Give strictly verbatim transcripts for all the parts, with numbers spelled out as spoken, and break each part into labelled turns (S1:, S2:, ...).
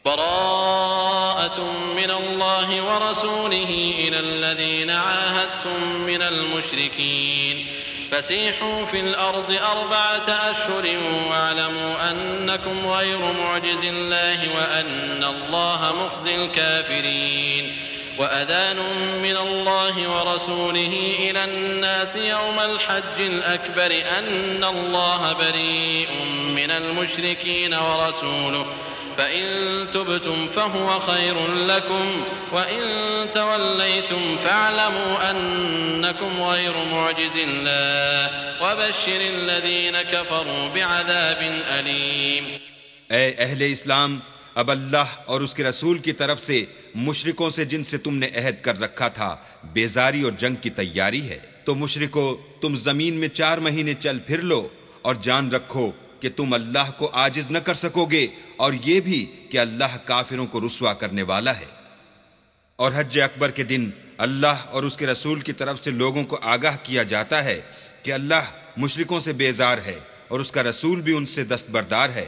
S1: براءة من الله ورسوله إلى الذين عاهدتم من المشركين فسيحوا في الأرض أربعة أشهر واعلموا أنكم غير معجز الله وأن الله مخزي الكافرين وأذان من الله ورسوله إلى الناس يوم الحج الأكبر أن الله بريء من المشركين ورسوله فإن تبتم فهو خير لكم وإن توليتم فاعلموا أنكم غير معجز الله وبشر الذين كفروا بعذاب أليم۔
S2: اے اہل اسلام، اب اللہ اور اس کے رسول کی طرف سے مشرکوں سے جن سے تم نے عہد کر رکھا تھا بیزاری اور جنگ کی تیاری ہے، تو مشرکو تم زمین میں چار مہینے چل پھر لو اور جان رکھو کہ تم اللہ کو عاجز نہ کر سکو گے، اور یہ بھی کہ اللہ کافروں کو رسوا کرنے والا ہے۔ اور حج اکبر کے دن اللہ اور اس کے رسول کی طرف سے لوگوں کو آگاہ کیا جاتا ہے کہ اللہ مشرکوں سے بیزار ہے اور اس کا رسول بھی ان سے دستبردار ہے۔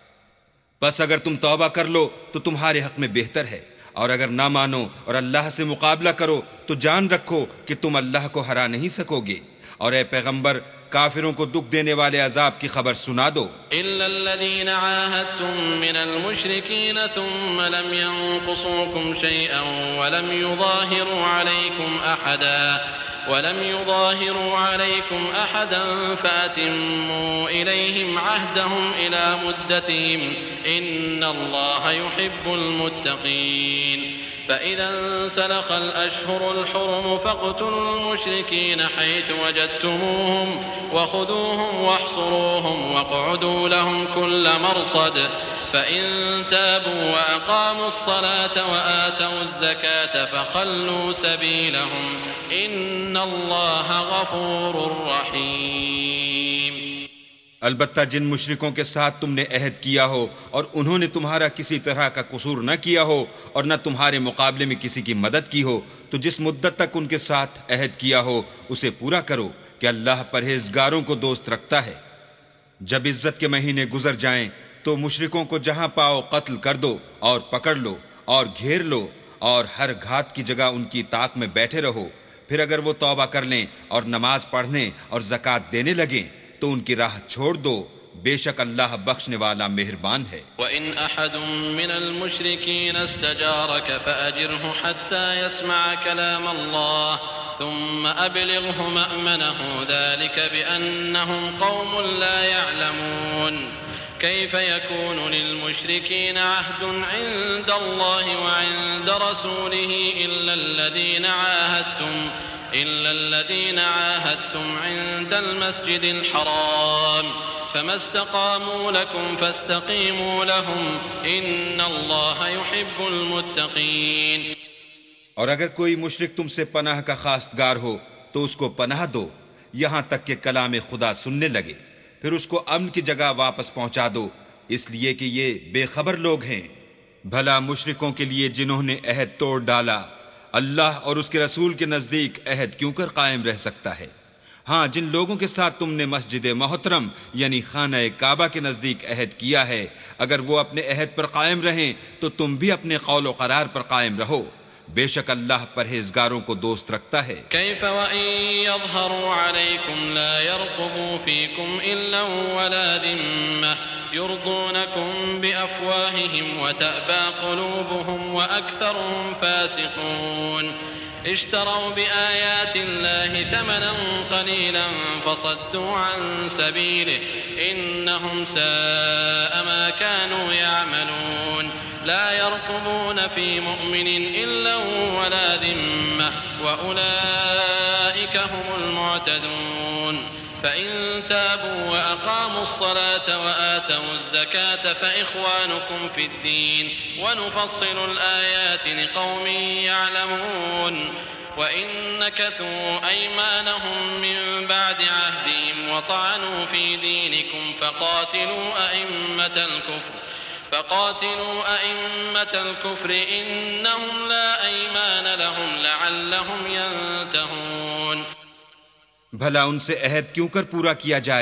S2: بس اگر تم توبہ کر لو تو تمہارے حق میں بہتر ہے، اور اگر نہ مانو اور اللہ سے مقابلہ کرو تو جان رکھو کہ تم اللہ کو ہرا نہیں سکو گے۔ اور اے پیغمبر، کافروں کو دکھ دینے والے عذاب کی خبر سنا دو۔
S1: إلا الذين عاهدتم من المشركين ثم لم ينقصوكم شيئا ولم يظاهروا عليكم أحدا ولم يظاهروا عليكم أحدا فأتموا إليهم عهدهم إلى مدتهم إن الله يحب المتقين۔ فإذا انسلخ الأشهر الحرم فاقتلوا المشركين حيث وجدتموهم وخذوهم واحصروهم واقعدوا لهم كل مرصد فإن تابوا وأقاموا الصلاة وآتوا الزكاة فخلوا سبيلهم إن الله غفور رحيم۔
S2: البتہ جن مشرکوں کے ساتھ تم نے عہد کیا ہو اور انہوں نے تمہارا کسی طرح کا قصور نہ کیا ہو اور نہ تمہارے مقابلے میں کسی کی مدد کی ہو، تو جس مدت تک ان کے ساتھ عہد کیا ہو اسے پورا کرو کہ اللہ پرہیزگاروں کو دوست رکھتا ہے۔ جب عزت کے مہینے گزر جائیں تو مشرکوں کو جہاں پاؤ قتل کر دو اور پکڑ لو اور گھیر لو، اور ہر گھات کی جگہ ان کی طاق میں بیٹھے رہو۔ پھر اگر وہ توبہ کر لیں اور نماز پڑھنے اور زکوٰۃ دینے لگیں تو ان کی راہ چھوڑ دو، بے شک اللہ بخشنے والا مہربان ہے۔
S1: وَإِنْ أَحَدٌ مِّنَ الْمُشْرِكِينَ اسْتَجَارَكَ فَأَجِرْهُ حَتَّى يَسْمَعَ كَلَامَ اللَّهِ ثُمَّ أَبْلِغْهُ مَأْمَنَهُ ذَلِكَ بِأَنَّهُمْ قَوْمٌ لَّا يَعْلَمُونَ۔ كيف يكون للمشركين عهد عند الله وعند رسوله إلا الذين عاهدتم إلا الذين عاهدتم عند المسجد الحرام فما استقاموا لكم فاستقيموا لهم إن الله يحب المتقين۔
S2: اور اگر کوئی مشرک تم سے پناہ کا خواستگار ہو تو اس کو پناہ دو یہاں تک کہ کلام خدا سننے لگے، پھر اس کو امن کی جگہ واپس پہنچا دو، اس لیے کہ یہ بے خبر لوگ ہیں۔ بھلا مشرکوں کے لیے جنہوں نے عہد توڑ ڈالا اللہ اور اس کے رسول کے نزدیک عہد کیوں کر قائم رہ سکتا ہے؟ ہاں، جن لوگوں کے ساتھ تم نے مسجد محترم یعنی خانہ کعبہ کے نزدیک عہد کیا ہے، اگر وہ اپنے عہد پر قائم رہیں تو تم بھی اپنے قول و قرار پر قائم رہو، بے شک اللہ پرہیزگاروں کو دوست رکھتا ہے۔
S1: كيف وإن يظهروا عليكم لا يرقبوا فيكم إلا ولا ذمة يرضونكم بأفواههم وتأبى قلوبهم وأكثرهم فاسقون۔ اشتروا بآيات الله ثمنا قليلا فصدوا عن سبيله إنهم ساء ما كانوا يعملون۔ لا يرقبون في مؤمن إلا ولا ذمة وأولئك هم المعتدون۔ فإن تابوا وأقاموا الصلاة وآتوا الزكاة فإخوانكم في الدين ونفصل الآيات لقوم يعلمون۔ وإن نكثوا أيمانهم من بعد عهدهم وطعنوا في دينكم فقاتلوا أئمة الكفر فقاتلوا أئمة الكفر إنهم لا أيمان لهم لعلهم ينتهون۔
S2: بھلا ان سے عہد کیوں کر پورا کیا جائے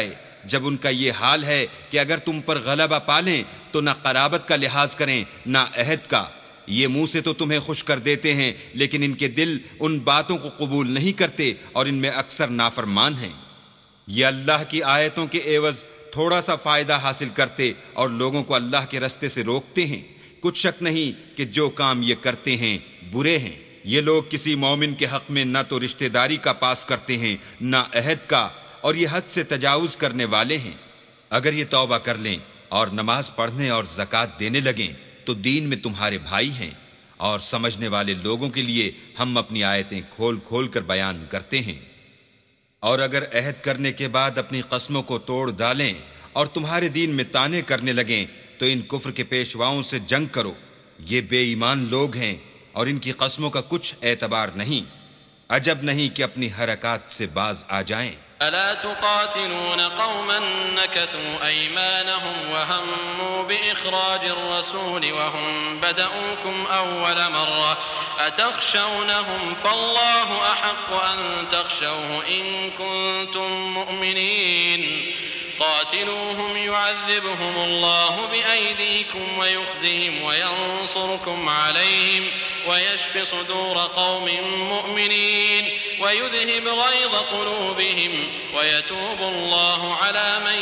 S2: جب ان کا یہ حال ہے کہ اگر تم پر غلبہ پالیں تو نہ قرابت کا لحاظ کریں نہ عہد کا. یہ منہ سے تو تمہیں خوش کر دیتے ہیں لیکن ان کے دل ان باتوں کو قبول نہیں کرتے اور ان میں اکثر نافرمان ہیں. یہ اللہ کی آیتوں کے عوض تھوڑا سا فائدہ حاصل کرتے اور لوگوں کو اللہ کے رستے سے روکتے ہیں. کچھ شک نہیں کہ جو کام یہ کرتے ہیں برے ہیں. یہ لوگ کسی مومن کے حق میں نہ تو رشتہ داری کا پاس کرتے ہیں نہ عہد کا، اور یہ حد سے تجاوز کرنے والے ہیں. اگر یہ توبہ کر لیں اور نماز پڑھنے اور زکوٰۃ دینے لگیں تو دین میں تمہارے بھائی ہیں، اور سمجھنے والے لوگوں کے لیے ہم اپنی آیتیں کھول کھول کر بیان کرتے ہیں. اور اگر عہد کرنے کے بعد اپنی قسموں کو توڑ ڈالیں اور تمہارے دین میں طعنے کرنے لگیں تو ان کفر کے پیشواؤں سے جنگ کرو. یہ بے ایمان لوگ ہیں اور ان کی قسموں کا کچھ اعتبار نہیں. عجب نہیں کہ اپنی حرکات سے باز آ جائیں.
S1: ألا تقاتلون قوما نكثوا أيمانهم وهموا بإخراج الرسول وهم بدؤوكم أول مرة أتخشونهم فالله أحق أن تخشوه إن كنتم مؤمنين قاتلوهم يعذبهم الله بأيديكم ويخزهم وينصركم عليهم ويشف صدور قوم مؤمنين ويذهب غيظ قلوبهم ويتوب الله على من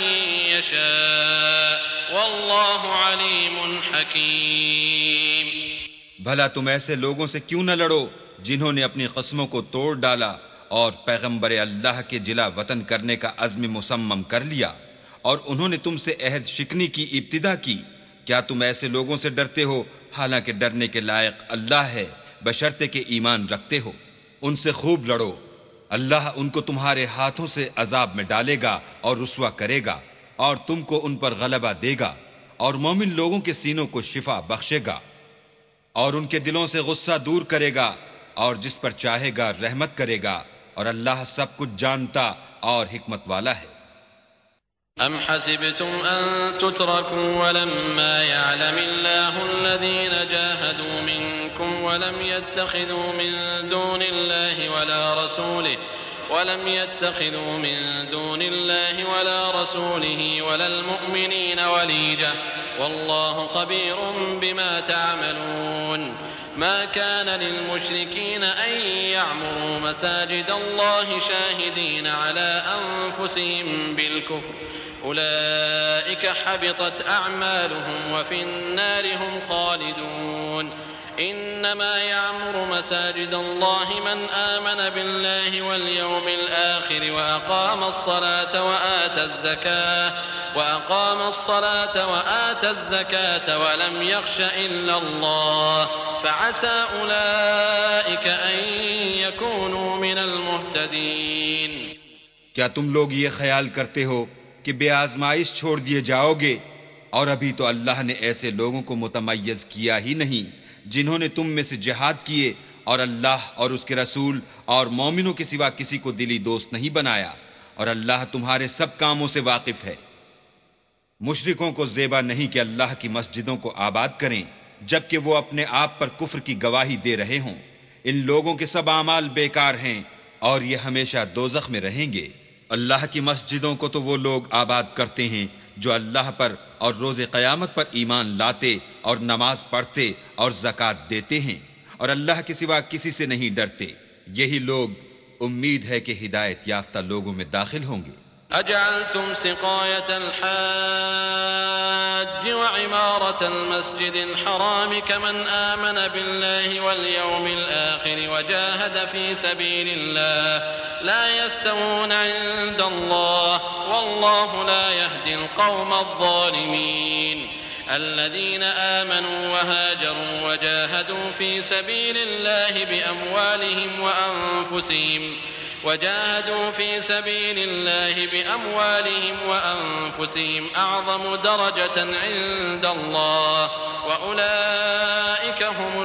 S1: يشاء والله عليم حكيم.
S2: بھلا تم ایسے لوگوں سے کیوں نہ لڑو جنہوں نے اپنی قسموں کو توڑ ڈالا اور پیغمبر اللہ کے جلا وطن کرنے کا عزم مصمم کر لیا، اور انہوں نے تم سے عہد شکنی کی ابتدا کی. کیا تم ایسے لوگوں سے ڈرتے ہو حالانکہ ڈرنے کے لائق اللہ ہے بشرطے کہ ایمان رکھتے ہو؟ ان سے خوب لڑو، اللہ ان کو تمہارے ہاتھوں سے عذاب میں ڈالے گا اور رسوا کرے گا، اور تم کو ان پر غلبہ دے گا، اور مومن لوگوں کے سینوں کو شفا بخشے گا، اور ان کے دلوں سے غصہ دور کرے گا، اور جس پر چاہے گا رحمت کرے گا، اور اللہ سب کچھ جانتا اور حکمت والا ہے.
S1: أم حسبتم أن تتركوا ولما يعلم الله الذين جاهدوا منكم ولم يتخذوا من دون الله ولا رسوله ولم يتخذوا من دون الله ولا رسوله ولا المؤمنين وليجة والله خبير بما تعملون. ما كان للمشركين أن يعمروا مساجد الله شاهدين على أنفسهم بالكفر أولئك حبطت أعمالهم وفي النار هم خالدون. إنما يعمر مساجد الله من آمن بالله واليوم الآخر وأقام الصلاة وآتى الزكاة وأقام الصلاة وآتى الزكاة ولم يخش إلا الله فعسى أولئك أن يكونوا من المهتدين.
S2: کیا تم لوگ یہ خیال کرتے ہو کہ بے آزمائش چھوڑ دیے جاؤ گے؟ اور ابھی تو اللہ نے ایسے لوگوں کو متمیز کیا ہی نہیں جنہوں نے تم میں سے جہاد کیے اور اللہ اور اس کے رسول اور مومنوں کے سوا کسی کو دلی دوست نہیں بنایا، اور اللہ تمہارے سب کاموں سے واقف ہے. مشرکوں کو زیبا نہیں کہ اللہ کی مسجدوں کو آباد کریں جبکہ وہ اپنے آپ پر کفر کی گواہی دے رہے ہوں. ان لوگوں کے سب اعمال بیکار ہیں اور یہ ہمیشہ دوزخ میں رہیں گے. اللہ کی مسجدوں کو تو وہ لوگ آباد کرتے ہیں جو اللہ پر اور روز قیامت پر ایمان لاتے اور نماز پڑھتے اور زکوٰۃ دیتے ہیں، اور اللہ کے سوا کسی سے نہیں ڈرتے. یہی لوگ امید ہے کہ ہدایت یافتہ لوگوں میں داخل ہوں گے.
S1: أجعلتم سقاية الحاج وعمارة المسجد الحرام كمن آمن بالله واليوم الآخر وجاهد في سبيل الله لا يستوون عند الله والله لا يهدي القوم الظالمين. الذين آمنوا وهاجروا وجاهدوا في سبيل الله بأموالهم وأنفسهم وجاهدوا في سبيل الله بأموالهم وأنفسهم أعظم درجة عند الله وأولئك هم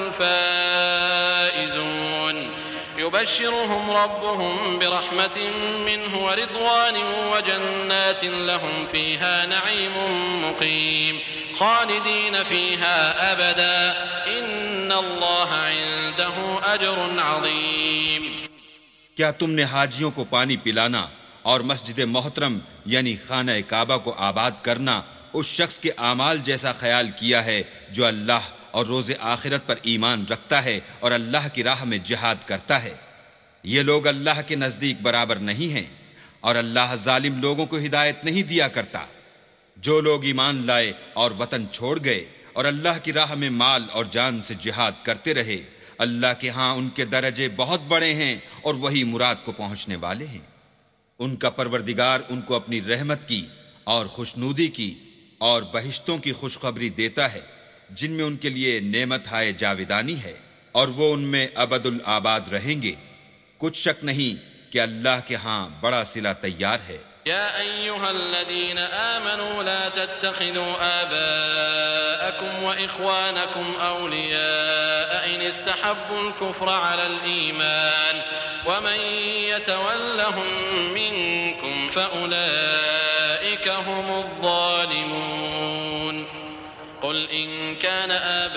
S1: الفائزون. يبشرهم ربهم برحمة منه ورضوان وجنات لهم فيها نعيم مقيم خالدين فيها أبدا إن الله عنده أجر عظيم.
S2: کیا تم نے حاجیوں کو پانی پلانا اور مسجد محترم یعنی خانہ کعبہ کو آباد کرنا اس شخص کے اعمال جیسا خیال کیا ہے جو اللہ اور روز آخرت پر ایمان رکھتا ہے اور اللہ کی راہ میں جہاد کرتا ہے۔ یہ لوگ اللہ کے نزدیک برابر نہیں ہیں، اور اللہ ظالم لوگوں کو ہدایت نہیں دیا کرتا۔ جو لوگ ایمان لائے اور وطن چھوڑ گئے اور اللہ کی راہ میں مال اور جان سے جہاد کرتے رہے، اللہ کے ہاں ان کے درجے بہت بڑے ہیں اور وہی مراد کو پہنچنے والے ہیں۔ ان کا پروردگار ان کو اپنی رحمت کی اور خوشنودی کی اور بہشتوں کی خوشخبری دیتا ہے جن میں ان کے لیے نعمت ہائے جاویدانی ہے، اور وہ ان میں ابد الآباد رہیں گے۔ کچھ شک نہیں کہ اللہ کے ہاں بڑا صلہ تیار ہے۔
S1: يا أيها الذين آمنوا لا تتخذوا آباءكم وإخوانكم أولياء إن استحبوا الكفر على الإيمان ومن يتولهم منكم فأولئك هم الظالمون قل إن كان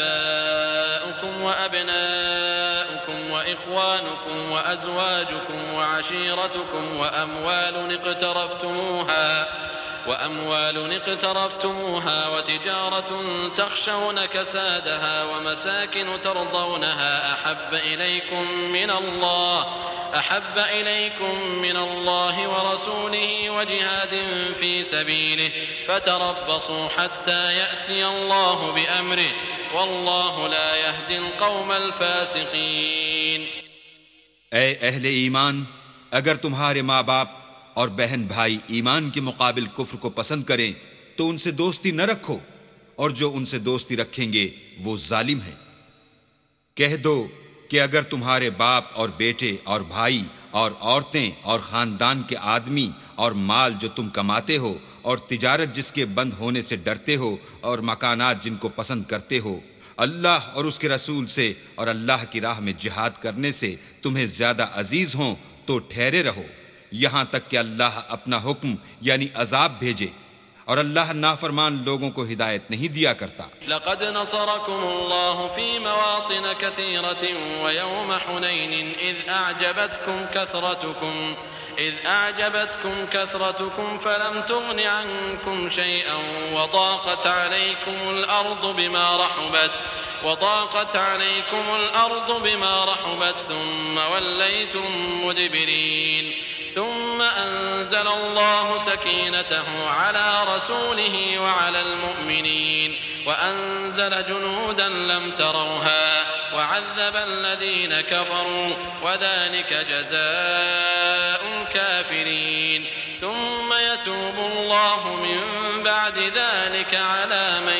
S1: آباؤكم وأبناؤكم وإخوانكم وأزواجكم وعشيرتكم وأموال اقترفتموها وأموال اقترفتموها وتجارة تخشون كسادها ومساكن ترضونها أحب إليكم من الله أحب إليكم من الله ورسوله وجهاد في سبيله فتربصوا حتى يأتي الله بأمره والله لا يهدي القوم الفاسقين۔
S2: اے اہل ایمان، اگر تمہارے ماں باپ اور بہن بھائی ایمان کے مقابل کفر کو پسند کریں تو ان سے دوستی نہ رکھو، اور جو ان سے دوستی رکھیں گے وہ ظالم ہیں۔ کہہ دو کہ اگر تمہارے باپ اور بیٹے اور بھائی اور عورتیں اور خاندان کے آدمی اور مال جو تم کماتے ہو اور تجارت جس کے بند ہونے سے ڈرتے ہو اور مکانات جن کو پسند کرتے ہو اللہ اور اس کے رسول سے اور اللہ کی راہ میں جہاد کرنے سے تمہیں زیادہ عزیز ہوں تو ٹھہرے رہو یہاں تک کہ اللہ اپنا حکم یعنی عذاب بھیجے، اور اللہ نافرمان لوگوں کو ہدایت نہیں دیا کرتا۔
S1: لقد نصركم الله في مواطن كثيرة ويوم حنين إذ أعجبتكم كثرتكم إذ أعجبتكم كثرتكم فلم تغن عنكم شيئا وضاقت عليكم الأرض بما رحبت وضاقت عليكم الأرض بما رحبت ثم وليتم مدبرين ثم أنزل الله سكينته على رسوله وعلى المؤمنين وأنزل جنودا لم تروها وعذب الذين كفروا وذلك جزاء الكافرين ثم يتوب الله من بعد ذلك على من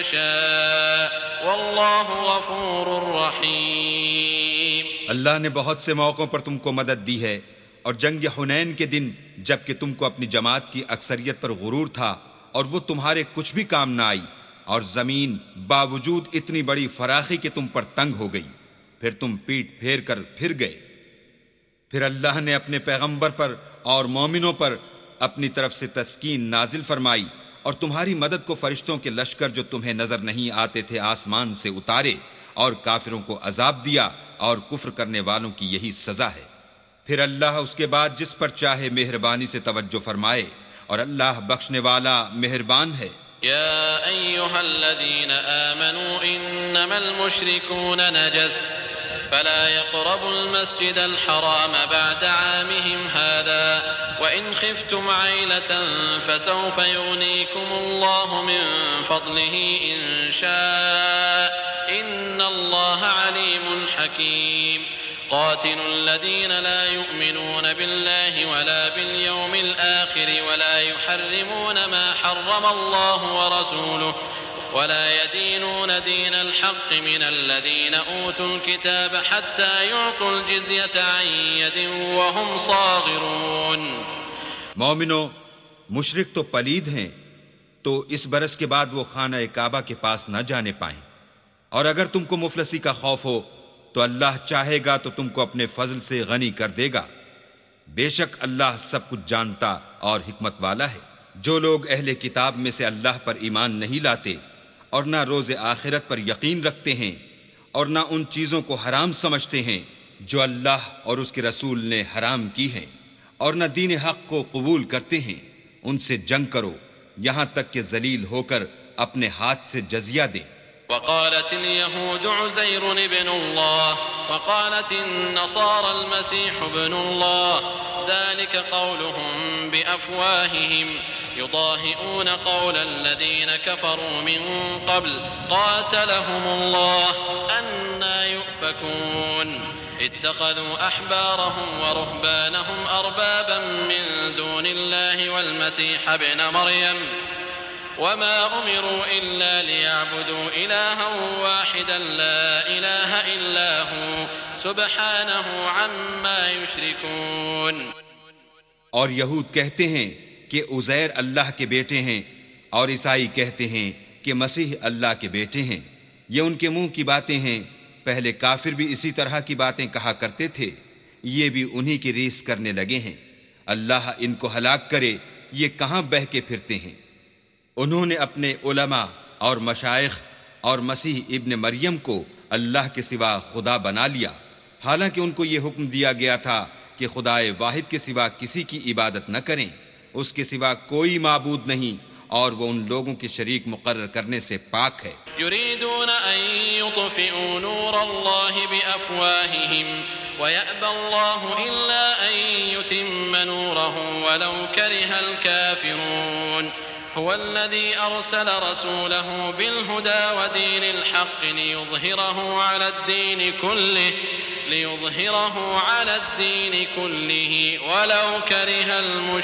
S1: يشاء والله غفور رحيم۔
S2: اللہ نے بہت سے موقعوں پر تم کو مدد دی ہے، اور جنگ حنین کے دن جب کہ تم کو اپنی جماعت کی اکثریت پر غرور تھا اور وہ تمہارے کچھ بھی کام نہ آئی، اور زمین باوجود اتنی بڑی فراخی کہ تم پر تنگ ہو گئی، پھر تم پیٹ پھیر کر پھر گئے، پھر اللہ نے اپنے پیغمبر پر اور مومنوں پر اپنی طرف سے تسکین نازل فرمائی اور تمہاری مدد کو فرشتوں کے لشکر جو تمہیں نظر نہیں آتے تھے آسمان سے اتارے، اور کافروں کو عذاب دیا، اور کفر کرنے والوں کی یہی سزا ہے۔ پھر اللہ اس کے بعد جس پر چاہے مہربانی سے توجہ فرمائے، اور اللہ بخشنے والا مہربان ہے۔
S1: يا أيها الذين آمنوا إنما المشركون نجس فلا يقربوا المسجد الحرام بعد عامهم هذا وإن خفتم عيلة فسوف يغنيكم الله من فضله إن شاء إن الله عليم حكيم قاتلوا الذين لا يؤمنون بالله ولا باليوم الآخر ولا يحرمون ما حرم الله ورسوله ولا يدينون دين الحق من الذين أوتوا الكتاب حتى يعطوا الجزية عن يد وهم صاغرون۔
S2: مومنو، مشرک تو پلید ہیں، تو اس برس کے بعد وہ خانہ کعبہ کے پاس نہ جانے پائیں، اور اگر تم کو مفلسی کا خوف ہو تو اللہ چاہے گا تو تم کو اپنے فضل سے غنی کر دے گا، بے شک اللہ سب کچھ جانتا اور حکمت والا ہے۔ جو لوگ اہل کتاب میں سے اللہ پر ایمان نہیں لاتے اور نہ روز آخرت پر یقین رکھتے ہیں اور نہ ان چیزوں کو حرام سمجھتے ہیں جو اللہ اور اس کے رسول نے حرام کی ہیں، اور نہ دین حق کو قبول کرتے ہیں، ان سے جنگ کرو یہاں تک کہ ذلیل ہو کر اپنے ہاتھ سے جزیہ دیں۔
S1: وقالت اليهود عزير ابن الله وقالت النصارى المسيح ابن الله ذلك قولهم بأفواههم يضاهئون قول الذين كفروا من قبل قاتلهم الله أنى يؤفكون اتخذوا أحبارهم ورهبانهم أربابا من دون الله والمسيح ابن مريم وما أمروا إلا ليعبدوا إلها واحدا لا إله إلا هو سبحانه عما يشركون۔
S2: اور یہود کہتے ہیں کہ عزیر اللہ کے بیٹے ہیں، اور عیسائی کہتے ہیں کہ مسیح اللہ کے بیٹے ہیں۔ یہ ان کے منہ کی باتیں ہیں، پہلے کافر بھی اسی طرح کی باتیں کہا کرتے تھے، یہ بھی انہی کی ریس کرنے لگے ہیں۔ اللہ ان کو ہلاک کرے، یہ کہاں بہہ کے پھرتے ہیں۔ انہوں نے اپنے علماء اور مشائخ اور مسیح ابن مریم کو اللہ کے سوا خدا بنا لیا، حالانکہ ان کو یہ حکم دیا گیا تھا کہ خدائے واحد کے سوا کسی کی عبادت نہ کریں، اس کے سوا کوئی معبود نہیں، اور وہ ان لوگوں کے شریک مقرر کرنے سے پاک ہے۔
S1: يريدون أن يطفئوا نور الله بأفواههم ويأبى الله إلا أن يتم نوره ولو كره الكافرون هو الذي أرسل رسوله بالهدى ودين الحق ليظهره على الدين كله ليظهره على الدين كله ولو كره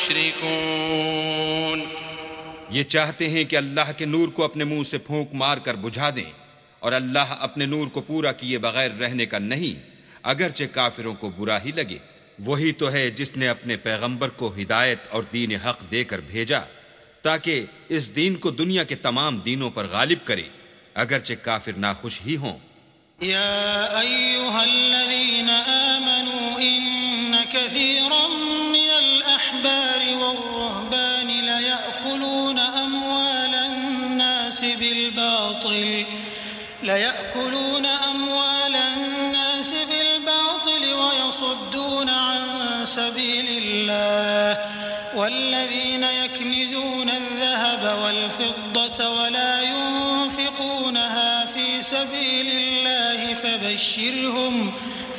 S1: المشركون۔
S2: یہ چاہتے ہیں کہ اللہ کے نور کو اپنے منہ سے پھونک مار کر بجھا دیں، اور اللہ اپنے نور کو پورا کیے بغیر رہنے کا نہیں، اگرچہ کافروں کو برا ہی لگے۔ وہی تو ہے جس نے اپنے پیغمبر کو ہدایت اور دین حق دے کر بھیجا تاکہ اس دین کو دنیا کے تمام دینوں پر غالب کرے، اگرچہ کافر ناخوش ہی ہوں۔
S3: يا أيها الذين آمنوا إن كثيرا من الأحبار والرهبان ليأكلون أموال الناس بالباطل ليأكلون أموال الناس بالباطل ويصدون عن سبيل الله والذين يكنزون الذهب والفضة ولا ينفقونها في سبيل الله فبشرهم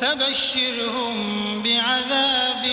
S3: فبشرهم بعذاب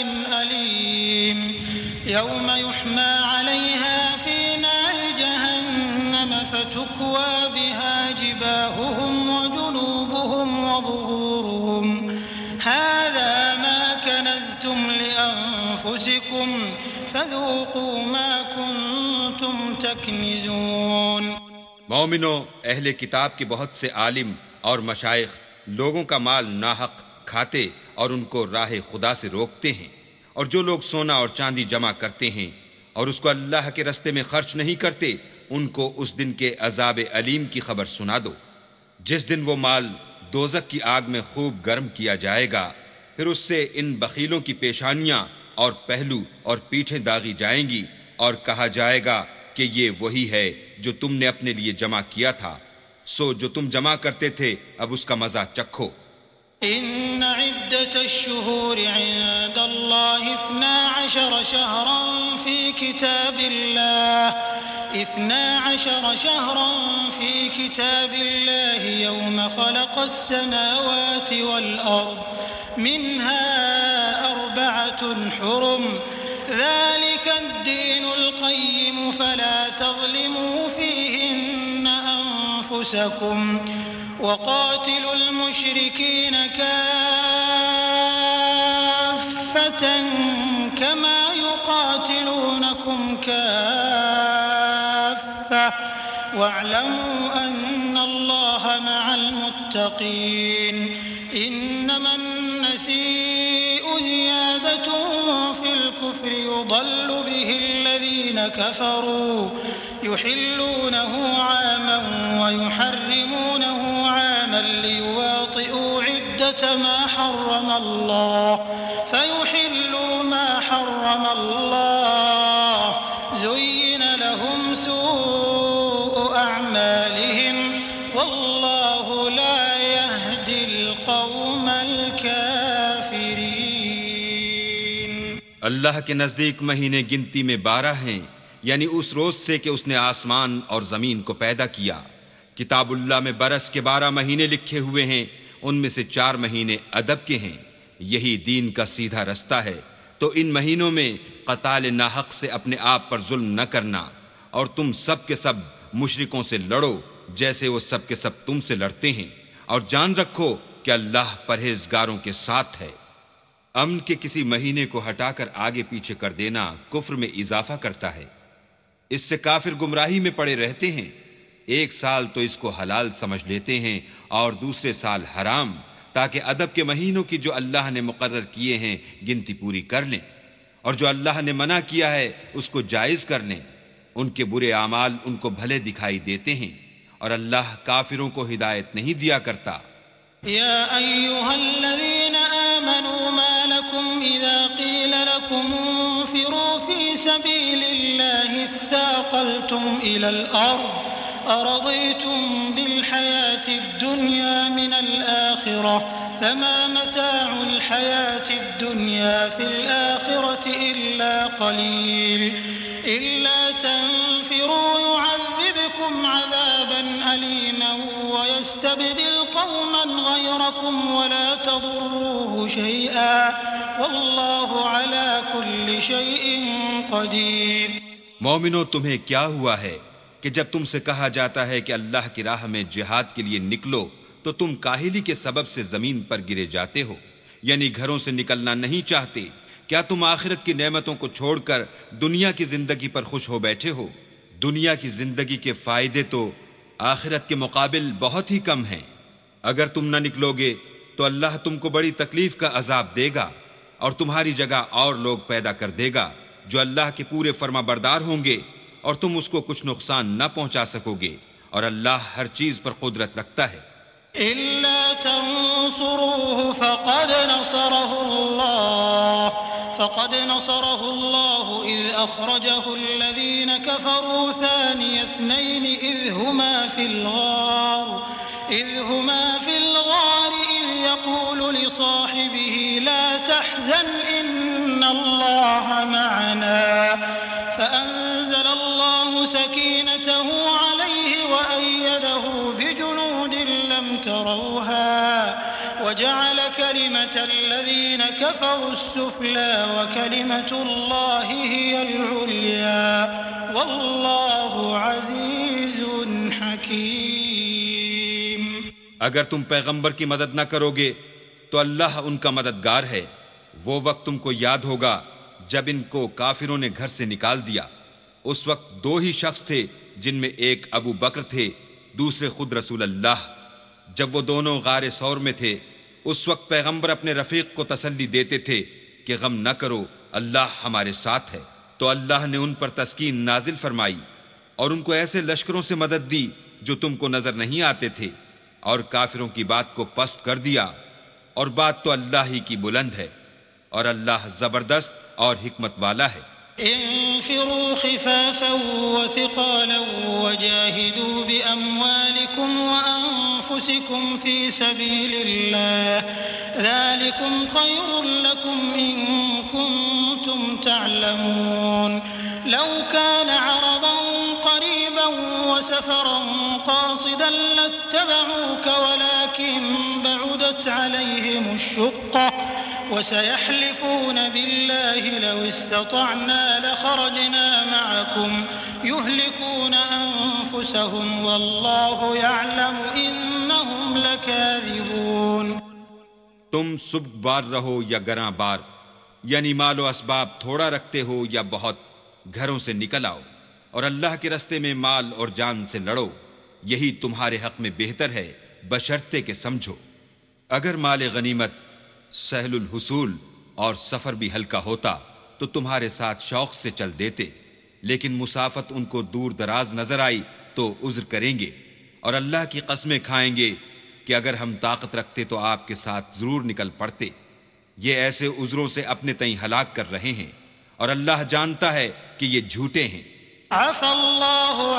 S3: أليم يوم يحمى عليها في نار جهنم فتكوى بها جباههم وجنوبهم وظهورهم هذا ما كنزتم لأنفسكم فذوقوا ما كنتم تكنزون۔
S2: مومنو، اہل کتاب کے بہت سے عالم اور مشائخ لوگوں کا مال ناحق کھاتے اور ان کو راہ خدا سے روکتے ہیں، اور جو لوگ سونا اور چاندی جمع کرتے ہیں اور اس کو اللہ کے رستے میں خرچ نہیں کرتے، ان کو اس دن کے عذاب علیم کی خبر سنا دو، جس دن وہ مال دوزخ کی آگ میں خوب گرم کیا جائے گا، پھر اس سے ان بخیلوں کی پیشانیاں اور پہلو اور پیٹھیں داغی جائیں گی، اور کہا جائے گا کہ یہ وہی ہے جو تم نے اپنے لیے جمع کیا تھا، سو جو تم جمع کرتے تھے اب اس کا مزہ چکھو۔
S3: إن عدة الشهور عند الله اثنا عشر شهرا في كتاب الله اثنا عشر شهرا في كتاب الله يوم خلق السماوات والأرض منها أربعة حرم ذلك الدين القيم فلا تظلموا فيهن أنفسكم وقاتلوا المشركين كافة كما يقاتلونكم كافة واعلموا أن الله مع المتقين إنما النسيء زيادة في الكفر يضل به الذين كفروا يحلونه عاما ويحرمونه عاما ليواطئوا عدة ما حرم الله فيحلوا ما حرم الله زين لهم سوء أعمالهم والله لا يهدي القوم الكافرين۔
S2: اللہ کے نزدیک مہینے گنتی میں بارہ ہیں، یعنی اس روز سے کہ اس نے آسمان اور زمین کو پیدا کیا۔ کتاب اللہ میں برس کے بارہ مہینے لکھے ہوئے ہیں، ان میں سے چار مہینے ادب کے ہیں۔ یہی دین کا سیدھا رستہ ہے۔ تو ان مہینوں میں قتال ناحق سے اپنے آپ پر ظلم نہ کرنا، اور تم سب کے سب مشرکوں سے لڑو جیسے وہ سب کے سب تم سے لڑتے ہیں، اور جان رکھو کہ اللہ پرہیزگاروں کے ساتھ ہے۔ امن کے کسی مہینے کو ہٹا کر آگے پیچھے کر دینا کفر میں اضافہ کرتا ہے، اس سے کافر گمراہی میں پڑے رہتے ہیں۔ ایک سال تو اس کو حلال سمجھ لیتے ہیں اور دوسرے سال حرام، تاکہ ادب کے مہینوں کی جو اللہ نے مقرر کیے ہیں گنتی پوری کر لیں، اور جو اللہ نے منع کیا ہے اس کو جائز کر لیں۔ ان کے برے اعمال ان کو بھلے دکھائی دیتے ہیں، اور اللہ کافروں کو ہدایت نہیں دیا کرتا۔
S3: يا أيها الذين آمنوا ما لكم إذا قيل لكم انفروا في سبيل الله اثاقلتم إلى الأرض أرضيتم بالحياة الدنيا من الآخرة فما متاع الحياة الدنيا في الآخرة إلا قليل إلا تنفروا يعذبكم عذابا أليما ويستبدل قوما غيركم ولا تضروه شيئا والله على كل شيء قدير۔
S2: مومنو، تمہیں کیا ہوا ہے کہ جب تم سے کہا جاتا ہے کہ اللہ کی راہ میں جہاد کے لیے نکلو تو تم کاہلی کے سبب سے زمین پر گرے جاتے ہو، یعنی گھروں سے نکلنا نہیں چاہتے؟ کیا تم آخرت کی نعمتوں کو چھوڑ کر دنیا کی زندگی پر خوش ہو بیٹھے ہو؟ دنیا کی زندگی کے فائدے تو آخرت کے مقابل بہت ہی کم ہیں۔ اگر تم نہ نکلو گے تو اللہ تم کو بڑی تکلیف کا عذاب دے گا، اور تمہاری جگہ اور لوگ پیدا کر دے گا جو اللہ کے پورے فرما بردار ہوں گے، اور تم اس کو کچھ نقصان نہ پہنچا سکو گے، اور اللہ ہر چیز پر قدرت رکھتا ہے۔
S3: إلا تنصروه فقد نصره الله فقد نصره الله إذ أخرجه الذين كفروا ثاني اثنين إذ هما في الغار إذ هما في الغار إذ يقول لصاحبه لا تحزن إن الله معنا فأنزل الله سكينته عليه وأيده بجنود لم تروها وجعل كلمة الذين كفروا السفلى وكلمة الله هي العليا والله عزيز حكيم۔
S2: اگر تم پیغمبر کی مدد نہ کرو گے تو اللہ ان کا مددگار ہے۔ وہ وقت تم کو یاد ہوگا جب ان کو کافروں نے گھر سے نکال دیا۔ اس وقت دو ہی شخص تھے، جن میں ایک ابو بکر تھے، دوسرے خود رسول اللہ۔ جب وہ دونوں غار ثور میں تھے، اس وقت پیغمبر اپنے رفیق کو تسلی دیتے تھے کہ غم نہ کرو، اللہ ہمارے ساتھ ہے۔ تو اللہ نے ان پر تسکین نازل فرمائی اور ان کو ایسے لشکروں سے مدد دی جو تم کو نظر نہیں آتے تھے، اور کافروں کی بات کو پست کر دیا، اور بات تو اللہ ہی کی بلند ہے، اور اللہ زبردست اور حکمت والا ہے۔
S3: انفروا خفافا وثقالا وجاهدوا بأموالكم وأنفسكم في سبيل الله ذلكم خير لكم إن كنتم تعلمون لو كان عرضا قريبا وسفرا قاصدا لاتبعوك ولكن بعدت عليهم الشقة وسيحلفون بالله لو استطعنا لخرجنا معكم يهلكون أنفسهم والله يعلم إنهم لكاذبون۔
S2: تم سبک بار رہو یا گراں بار، یعنی مال و اسباب تھوڑا رکھتے ہو یا بہت، گھروں سے نکل آؤ اور اللہ کے رستے میں مال اور جان سے لڑو، یہی تمہارے حق میں بہتر ہے، بشرطے کہ سمجھو۔ اگر مال غنیمت سہل الحصول اور سفر بھی ہلکا ہوتا تو تمہارے ساتھ شوق سے چل دیتے، لیکن مسافت ان کو دور دراز نظر آئی تو عذر کریں گے، اور اللہ کی قسمیں کھائیں گے کہ اگر ہم طاقت رکھتے تو آپ کے ساتھ ضرور نکل پڑتے۔ یہ ایسے عذروں سے اپنے تئیں ہلاک کر رہے ہیں، اور اللہ جانتا ہے کہ یہ جھوٹے ہیں۔
S3: عفى الله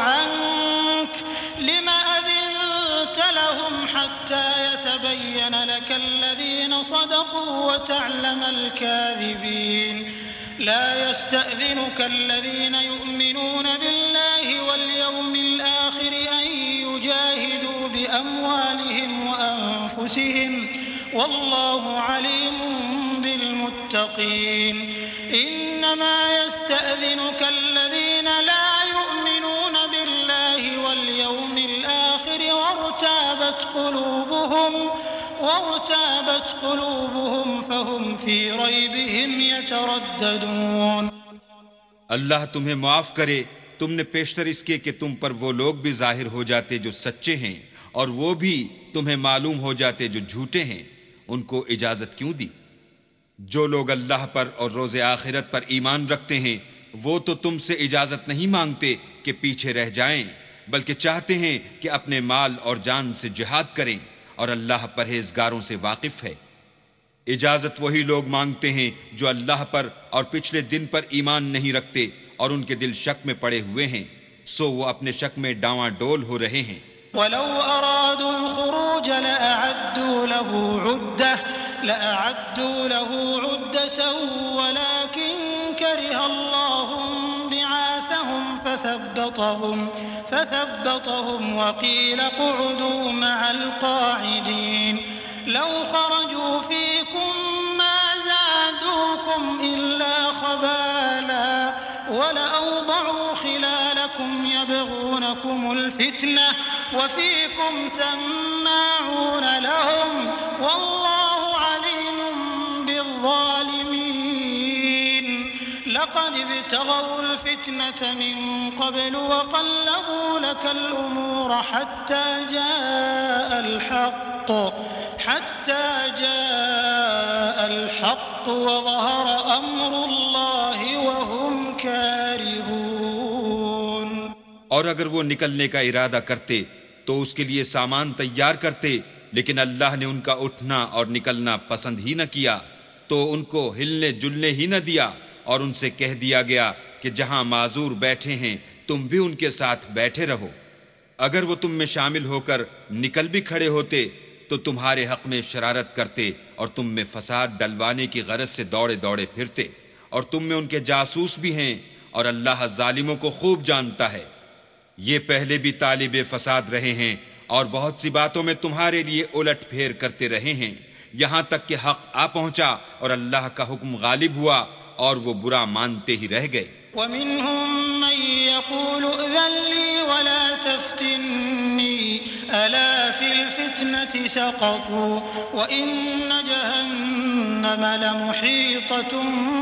S3: عنك لما أذنت لهم حتى يتبين لك الذين صدقوا وتعلم الكاذبين لا يستأذنك الذين يؤمنون بالله واليوم الآخر أن يجاهدوا بأموالهم وأنفسهم والله عليم بالمتقين إنما يستأذنك الذين لا يؤمنون بالله واليوم الآخر وارتابت قلوبهم وارتابت قلوبهم فهم في ريبهم يترددون.
S2: اللہ تمہیں معاف کرے، تم نے پیشتر اس کے کہ تم پر وہ لوگ بھی ظاہر ہو جاتے جو سچے ہیں اور وہ بھی تمہیں معلوم ہو جاتے جو جھوٹے ہیں، ان کو اجازت کیوں دی؟ جو لوگ اللہ پر اور روز آخرت پر ایمان رکھتے ہیں وہ تو تم سے اجازت نہیں مانگتے کہ پیچھے رہ جائیں، بلکہ چاہتے ہیں کہ اپنے مال اور جان سے جہاد کریں، اور اللہ پرہیزگاروں سے واقف ہے۔ اجازت وہی لوگ مانگتے ہیں جو اللہ پر اور پچھلے دن پر ایمان نہیں رکھتے اور ان کے دل شک میں پڑے ہوئے ہیں، سو وہ اپنے شک میں ڈاواں ڈول ہو رہے ہیں۔
S3: ولو أرادوا الخروج لأعدوا له عدة لأعدوا له عدة ولكن كره الله بعاثهم فثبطهم فثبطهم وقيل اقعدوا مع القاعدين لو خرجوا فيكم ما زادوكم إلا خبالا ولأوضعوا خلالكم يبغونكم الفتنة وفيكم سماعون لهم والله عليم بالظالمين لقد ابتغوا الفتنة من قبل وقلبوا لك الأمور حتى جاء الحق حتى جاء الحق وظهر أمر الله وهم كارهون.
S2: اور اگر وہ نکلنے کا ارادہ کرتے تو اس کے لیے سامان تیار کرتے، لیکن اللہ نے ان کا اٹھنا اور نکلنا پسند ہی نہ کیا، تو ان کو ہلنے جلنے ہی نہ دیا، اور ان سے کہہ دیا گیا کہ جہاں معذور بیٹھے ہیں تم بھی ان کے ساتھ بیٹھے رہو۔ اگر وہ تم میں شامل ہو کر نکل بھی کھڑے ہوتے تو تمہارے حق میں شرارت کرتے اور تم میں فساد ڈلوانے کی غرض سے دوڑے دوڑے پھرتے، اور تم میں ان کے جاسوس بھی ہیں، اور اللہ ظالموں کو خوب جانتا ہے۔ یہ پہلے بھی طالب فساد رہے ہیں اور بہت سی باتوں میں تمہارے لیے الٹ پھیر کرتے رہے ہیں، یہاں تک کہ حق آ پہنچا اور اللہ کا حکم غالب ہوا اور وہ برا مانتے ہی رہ گئے۔
S3: ومنهم من يقول ائذن لي ولا تفتني ألا في الفتنة سقطوا وإن جهنم لمحيطة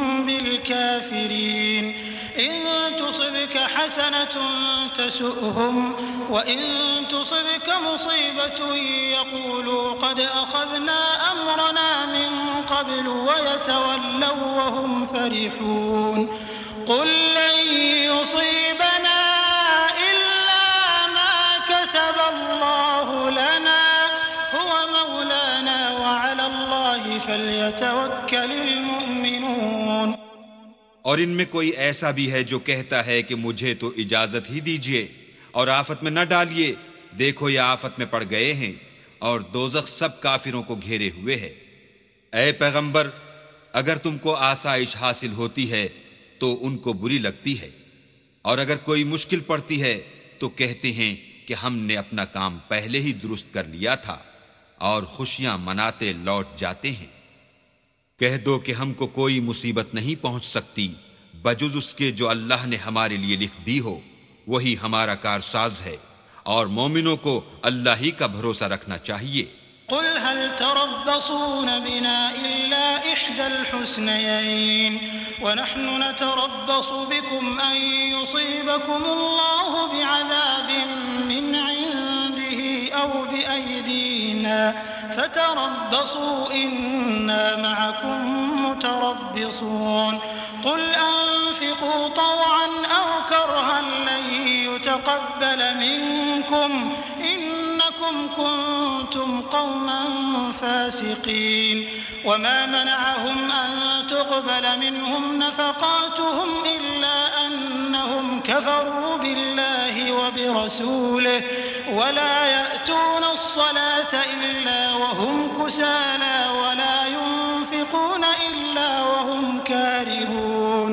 S3: بالكافرين إن تصبك حسنة تسؤهم وإن تصبك مصيبة يقولوا قد أخذنا أمرنا من قبل ويتولوا وهم فرحون قل لن يصيبنا إلا ما كتب الله لنا هو مولانا وعلى الله فليتوكل المؤمنون.
S2: اور ان میں کوئی ایسا بھی ہے جو کہتا ہے کہ مجھے تو اجازت ہی دیجئے اور آفت میں نہ ڈالیے، دیکھو یہ آفت میں پڑ گئے ہیں اور دوزخ سب کافروں کو گھیرے ہوئے ہے۔ اے پیغمبر، اگر تم کو آسائش حاصل ہوتی ہے تو ان کو بری لگتی ہے، اور اگر کوئی مشکل پڑتی ہے تو کہتے ہیں کہ ہم نے اپنا کام پہلے ہی درست کر لیا تھا، اور خوشیاں مناتے لوٹ جاتے ہیں۔ کہہ دو کہ ہم کو کوئی مصیبت نہیں پہنچ سکتی بجز اس کے جو اللہ نے ہمارے لیے لکھ دی ہو، وہی ہمارا کارساز ہے، اور مومنوں کو اللہ ہی کا بھروسہ رکھنا چاہیے۔
S3: قل هل تربصون بنا إلا إحدى الحسنيين ونحن نتربص بكم أن يصيبكم الله بعذاب من عنده أو بأيدينا فتربصوا إنا معكم متربصون قل أنفقوا طوعا أو كرها لن يتقبل منكم إنكم كنتم قوما فاسقين وما منعهم أن تقبل منهم نفقاتهم إلا أنهم كفروا بالله وبرسوله ولا يأتون الصلاة إلا وهم كسالى ولا ينفقون إلا وهم كارهون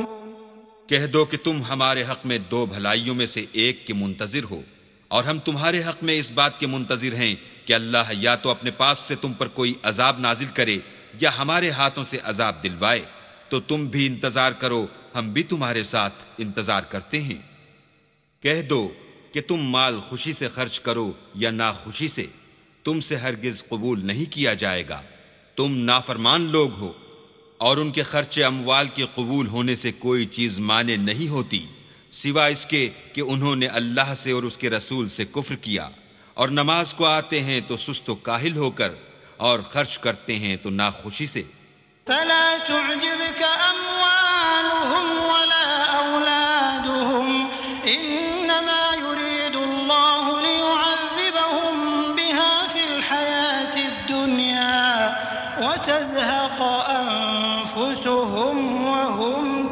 S2: کہہ دو کہ تم ہمارے حق میں دو بھلائیوں میں سے ایک کے منتظر ہو، اور ہم تمہارے حق میں اس بات کے منتظر ہیں کہ اللہ یا تو اپنے پاس سے تم پر کوئی عذاب نازل کرے یا ہمارے ہاتھوں سے عذاب دلوائے، تو تم بھی انتظار کرو، ہم بھی تمہارے ساتھ انتظار کرتے ہیں۔ کہہ دو کہ تم مال خوشی سے خرچ کرو یا ناخوشی سے، تم سے ہرگز قبول نہیں کیا جائے گا، تم نافرمان لوگ ہو، اور ان کے خرچ اموال کے قبول ہونے سے کوئی چیز مانے نہیں ہوتی سوائے اس کے کہ انہوں نے اللہ سے اور اس کے رسول سے کفر کیا، اور نماز کو آتے ہیں تو سست و کاہل ہو کر، اور خرچ کرتے ہیں تو ناخوشی سے۔
S3: فلا تعجبك أموالهم ولا أولادهم إنما يريد الله ليعذبهم بها في الحياة الدنيا وتزهق أنفسهم وهم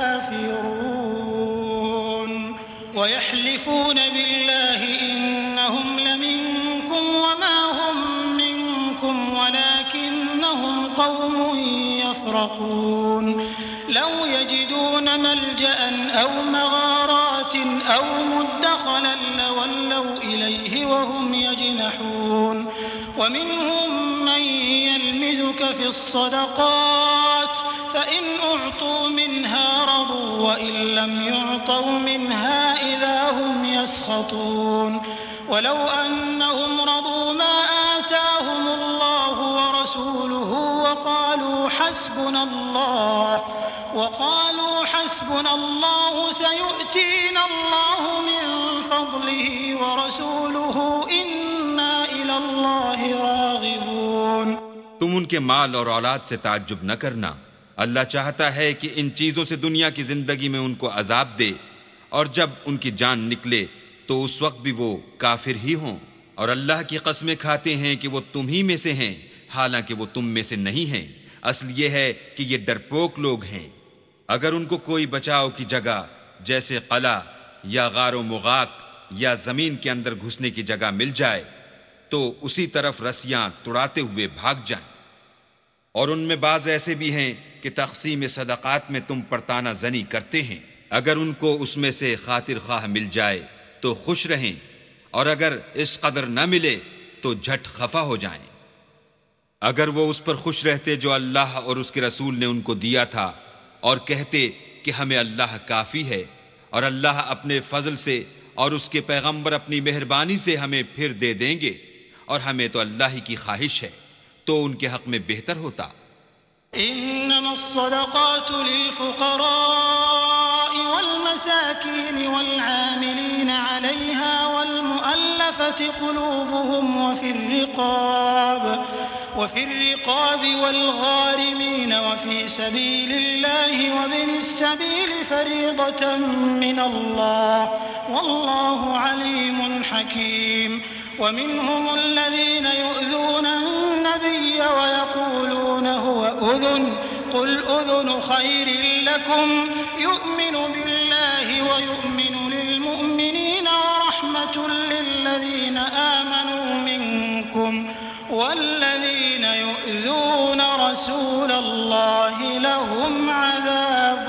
S3: كافرون ويحلفون بالله إنهم لمنكم وما هم منكم ولكنهم قوم يفرقون لو يجدون ملجأ أو مغارات أو مدخلا لولوا إليه وهم يجمحون ومنهم من يلمزك في الصدقات فإن أعطوا منها رضوا وإن لم يعطوا منها إذا هم يسخطون ولو أنهم رضوا ما آتاهم الله ورسوله وقالوا حسبنا الله وقالوا حسبنا الله سيؤتينا الله من فضله ورسوله إنا إلى الله راغبون۔
S2: تم ان کے مال اور اولاد سے تعجب نہ کرنا، اللہ چاہتا ہے کہ ان چیزوں سے دنیا کی زندگی میں ان کو عذاب دے، اور جب ان کی جان نکلے تو اس وقت بھی وہ کافر ہی ہوں، اور اللہ کی قسمیں کھاتے ہیں کہ وہ تم ہی میں سے ہیں حالانکہ وہ تم میں سے نہیں ہیں۔ اصل یہ ہے کہ یہ ڈرپوک لوگ ہیں۔ اگر ان کو کوئی بچاؤ کی جگہ جیسے قلعہ یا غار و مغاق یا زمین کے اندر گھسنے کی جگہ مل جائے تو اسی طرف رسیاں تڑاتے ہوئے بھاگ جائیں۔ اور ان میں بعض ایسے بھی ہیں کہ تقسیم صدقات میں تم پر تانا زنی کرتے ہیں، اگر ان کو اس میں سے خاطر خواہ مل جائے تو خوش رہیں، اور اگر اس قدر نہ ملے تو جھٹ خفا ہو جائیں۔ اگر وہ اس پر خوش رہتے جو اللہ اور اس کے رسول نے ان کو دیا تھا، اور کہتے کہ ہمیں اللہ کافی ہے، اور اللہ اپنے فضل سے اور اس کے پیغمبر اپنی مہربانی سے ہمیں پھر دے دیں گے، اور ہمیں تو اللہ ہی کی خواہش ہے، تو ان کے حق میں بہتر ہوتا۔
S3: إنما الصدقات للفقراء والمساكين والعاملين عليها والمؤلفة قلوبهم وفي الرقاب وفي الرقاب والغارمين وفي سبيل الله وابن السبيل فريضة من الله والله عليم حكيم ومنهم الذين يؤذون النبي ويقولون هو أذن قل أذن خير لكم يؤمن بالله ويؤمن للمؤمنين ورحمة للذين آمنوا منكم والذين يؤذون رسول الله لهم عذاب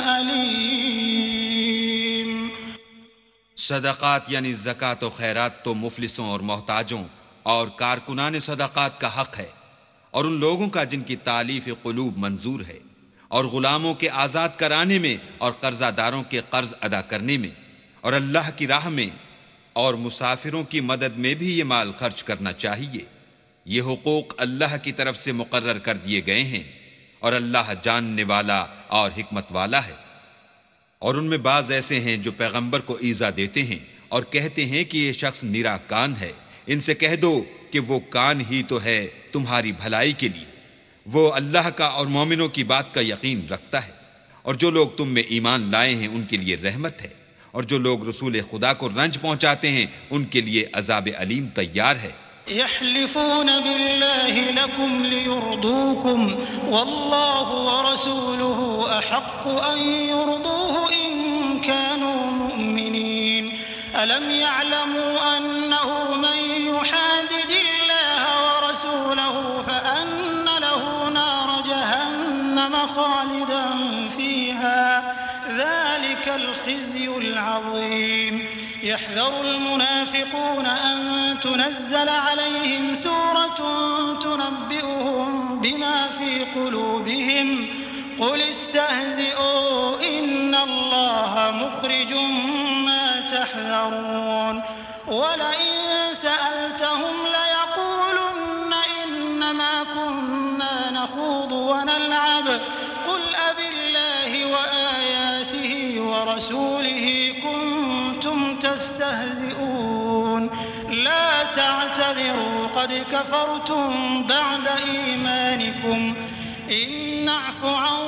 S3: أليم۔
S2: صدقات یعنی زکوٰۃ و خیرات تو مفلسوں اور محتاجوں اور کارکنان صدقات کا حق ہے، اور ان لوگوں کا جن کی تالیف قلوب منظور ہے، اور غلاموں کے آزاد کرانے میں اور قرضہ داروں کے قرض ادا کرنے میں، اور اللہ کی راہ میں اور مسافروں کی مدد میں بھی یہ مال خرچ کرنا چاہیے۔ یہ حقوق اللہ کی طرف سے مقرر کر دیے گئے ہیں، اور اللہ جاننے والا اور حکمت والا ہے۔ اور ان میں بعض ایسے ہیں جو پیغمبر کو ایذا دیتے ہیں اور کہتے ہیں کہ یہ شخص نرا کان ہے۔ ان سے کہہ دو کہ وہ کان ہی تو ہے تمہاری بھلائی کے لیے، وہ اللہ کا اور مومنوں کی بات کا یقین رکھتا ہے، اور جو لوگ تم میں ایمان لائے ہیں ان کے لیے رحمت ہے، اور جو لوگ رسول خدا کو رنج پہنچاتے ہیں ان کے لیے عذاب علیم تیار ہے۔
S3: يحلفون بالله لكم ليرضوكم والله ورسوله أحق أن يرضوه إن كانوا مؤمنين ألم يعلموا أنه من يحادد الله ورسوله فأن له نار جهنم خالدا فيها ذلك الخزي العظيم يحذر المنافقون أن تنزل عليهم سورة تنبئهم بما في قلوبهم قل استهزئوا إن الله مخرج ما تحذرون ولئن سألتهم ليقولن إنما كنا نخوض ونلعب قل أبالله وآياته ورسوله كنتم تستهزئون لا تعتذروا قد كفرتم بعد إيمانكم إن نعف عن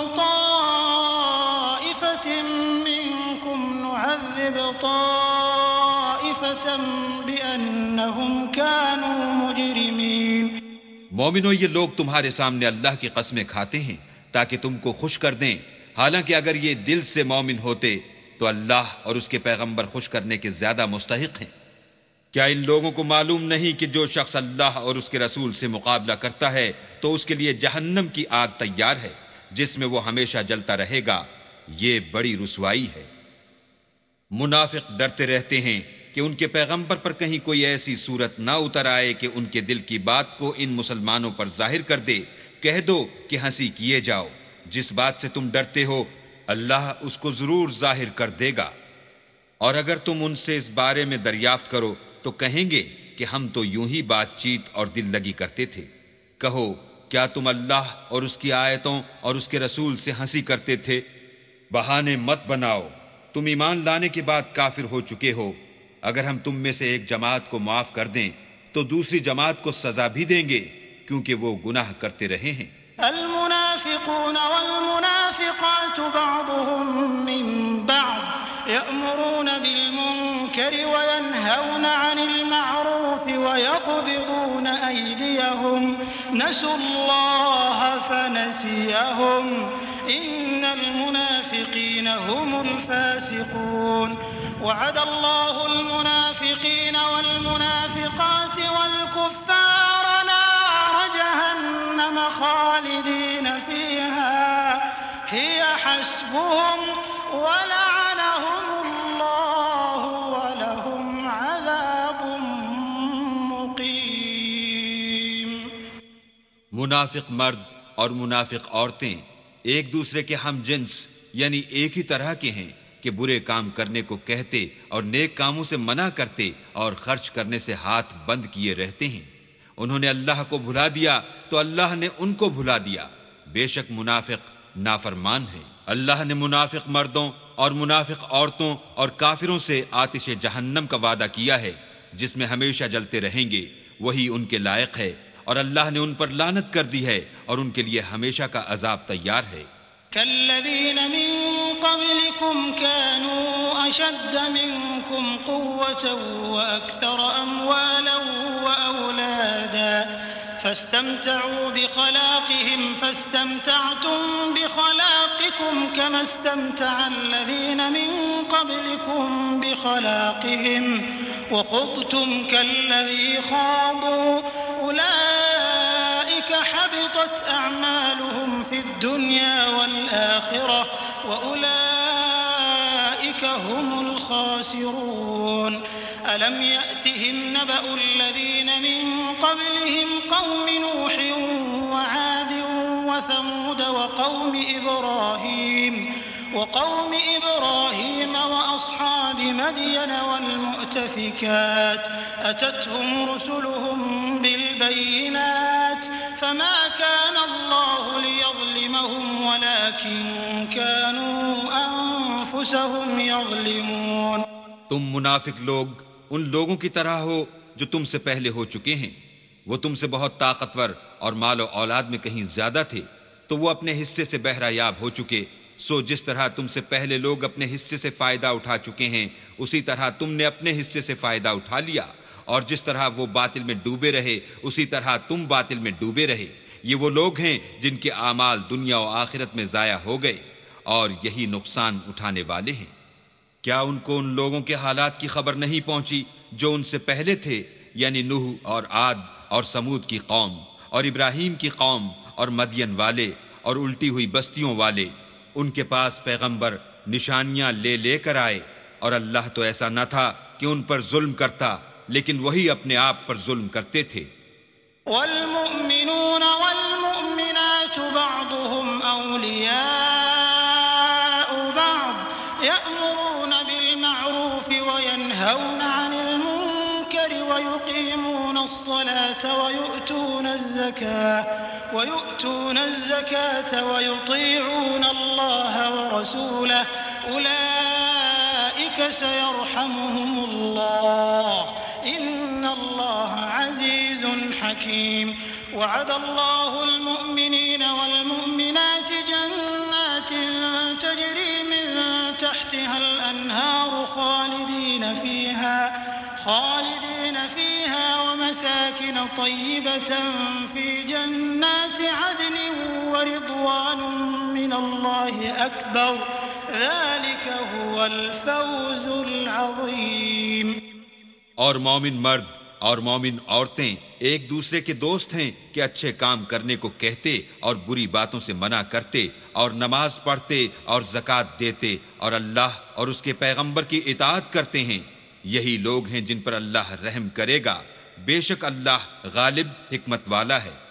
S3: طائفة منكم نعذب طائفة بأنهم كانوا مجرمين.
S2: مومنو، یہ لوگ تمہارے سامنے اللہ کی قسمیں کھاتے ہیں تاکہ تم کو خوش کر دیں، حالانکہ اگر یہ دل سے مومن ہوتے تو اللہ اور اس کے پیغمبر خوش کرنے کے زیادہ مستحق ہیں. کیا ان لوگوں کو معلوم نہیں کہ جو شخص اللہ اور اس کے رسول سے مقابلہ کرتا ہے تو اس کے لیے جہنم کی آگ تیار ہے جس میں وہ ہمیشہ جلتا رہے گا، یہ بڑی رسوائی ہے. منافق ڈرتے رہتے ہیں کہ ان کے پیغمبر پر کہیں کوئی ایسی صورت نہ اتر آئے کہ ان کے دل کی بات کو ان مسلمانوں پر ظاہر کر دے. کہہ دو کہ ہنسی کیے جاؤ، جس بات سے تم ڈرتے ہو اللہ اس کو ضرور ظاہر کر دے گا. اور اگر تم ان سے اس بارے میں دریافت کرو تو کہیں گے کہ ہم تو یوں ہی بات چیت اور دل لگی کرتے تھے. کہو کیا تم اللہ اور اس کی آیتوں اور اس کے رسول سے ہنسی کرتے تھے؟ بہانے مت بناؤ، تم ایمان لانے کے بعد کافر ہو چکے ہو. اگر ہم تم میں سے ایک جماعت کو معاف کر دیں تو دوسری جماعت کو سزا بھی دیں گے کیونکہ وہ گناہ کرتے رہے ہیں.
S3: المنافقون والمنافقات بعضهم من بعض يأمرون بالمنكر وينهون عن المعروف ويقبضون أيديهم نسوا الله فنسيهم إن المنافقين هم الفاسقون وعد الله المنافقين والمنافقات والكفار نار جهنم خالدين فيها هي حسبهم ولعنهم الله ولهم عذاب مقيم.
S2: منافق مرد اور منافق عورتیں ایک دوسرے کے ہم جنس یعنی ایک ہی طرح کے ہیں کہ برے کام کرنے کو کہتے اور نیک کاموں سے منع کرتے اور خرچ کرنے سے ہاتھ بند کیے رہتے ہیں. انہوں نے اللہ کو بھلا دیا تو اللہ نے ان کو بھلا دیا. بے شک منافق نافرمان ہیں. اللہ نے منافق مردوں اور منافق عورتوں اور کافروں سے آتش جہنم کا وعدہ کیا ہے جس میں ہمیشہ جلتے رہیں گے، وہی ان کے لائق ہے، اور اللہ نے ان پر لعنت کر دی ہے اور ان کے لیے ہمیشہ کا عذاب تیار ہے.
S3: كالذين من قبلكم كانوا أشد منكم قوة وأكثر أموالا وأولادا فاستمتعوا بخلاقهم فاستمتعتم بخلاقكم كما استمتع الذين من قبلكم بخلاقهم وخضتم كالذي خاضوا أولئك حبطت أعمالهم في الدنيا والآخرة وأولئك هم الخاسرون. ألم يأتهم نبأ الذين من قبلهم قوم نوح وعاد وثمود وقوم إبراهيم وقوم إبراهيم وأصحاب مدين والمؤتفكات أتتهم رسلهم بالبينات فما كان الله ليظلمهم ولكن كانوا أنفسهم يظلمون.
S2: تم منافق لوگ ان لوگوں کی طرح ہو جو تم سے پہلے ہو چکے ہیں. وہ تم سے بہت طاقتور اور مال و اولاد میں کہیں زیادہ تھے تو وہ اپنے حصے سے بہرہ یاب ہو چکے. سو جس طرح تم سے پہلے لوگ اپنے حصے سے فائدہ اٹھا چکے ہیں اسی طرح تم نے اپنے حصے سے فائدہ اٹھا لیا، اور جس طرح وہ باطل میں ڈوبے رہے اسی طرح تم باطل میں ڈوبے رہے. یہ وہ لوگ ہیں جن کے اعمال دنیا و آخرت میں ضائع ہو گئے اور یہی نقصان اٹھانے والے ہیں. کیا ان کو ان لوگوں کے حالات کی خبر نہیں پہنچی جو ان سے پہلے تھے، یعنی نوح اور عاد اور سمود کی قوم اور ابراہیم کی قوم اور مدین والے اور الٹی ہوئی بستیوں والے؟ ان کے پاس پیغمبر نشانیاں لے لے کر آئے، اور اللہ تو ایسا نہ تھا کہ ان پر ظلم کرتا، لیکن وہی اپنے آپ پر ظلم کرتے تھے۔
S3: والمؤمنون والمؤمنات بعضهم أولياء بعض يأمرون بالمعروف وينهون عن المنكر ويقيمون الصلاة ويؤتون الزكاة ويؤتون الزكاة ويطيعون الله ورسوله أولئك سيرحمهم الله إن الله عزيز حكيم وعد الله المؤمنين والمؤمنات جنات تجري من تحتها الأنهار خالدين فيها خالدين فيها ومساكن طيبة في جنات عدن ورضوان من الله أكبر ذلك هو الفوز العظيم۔
S2: اور مومن مرد اور مومن عورتیں ایک دوسرے کے دوست ہیں کہ اچھے کام کرنے کو کہتے اور بری باتوں سے منع کرتے اور نماز پڑھتے اور زکوٰۃ دیتے اور اللہ اور اس کے پیغمبر کی اطاعت کرتے ہیں، یہی لوگ ہیں جن پر اللہ رحم کرے گا، بے شک اللہ غالب حکمت والا ہے۔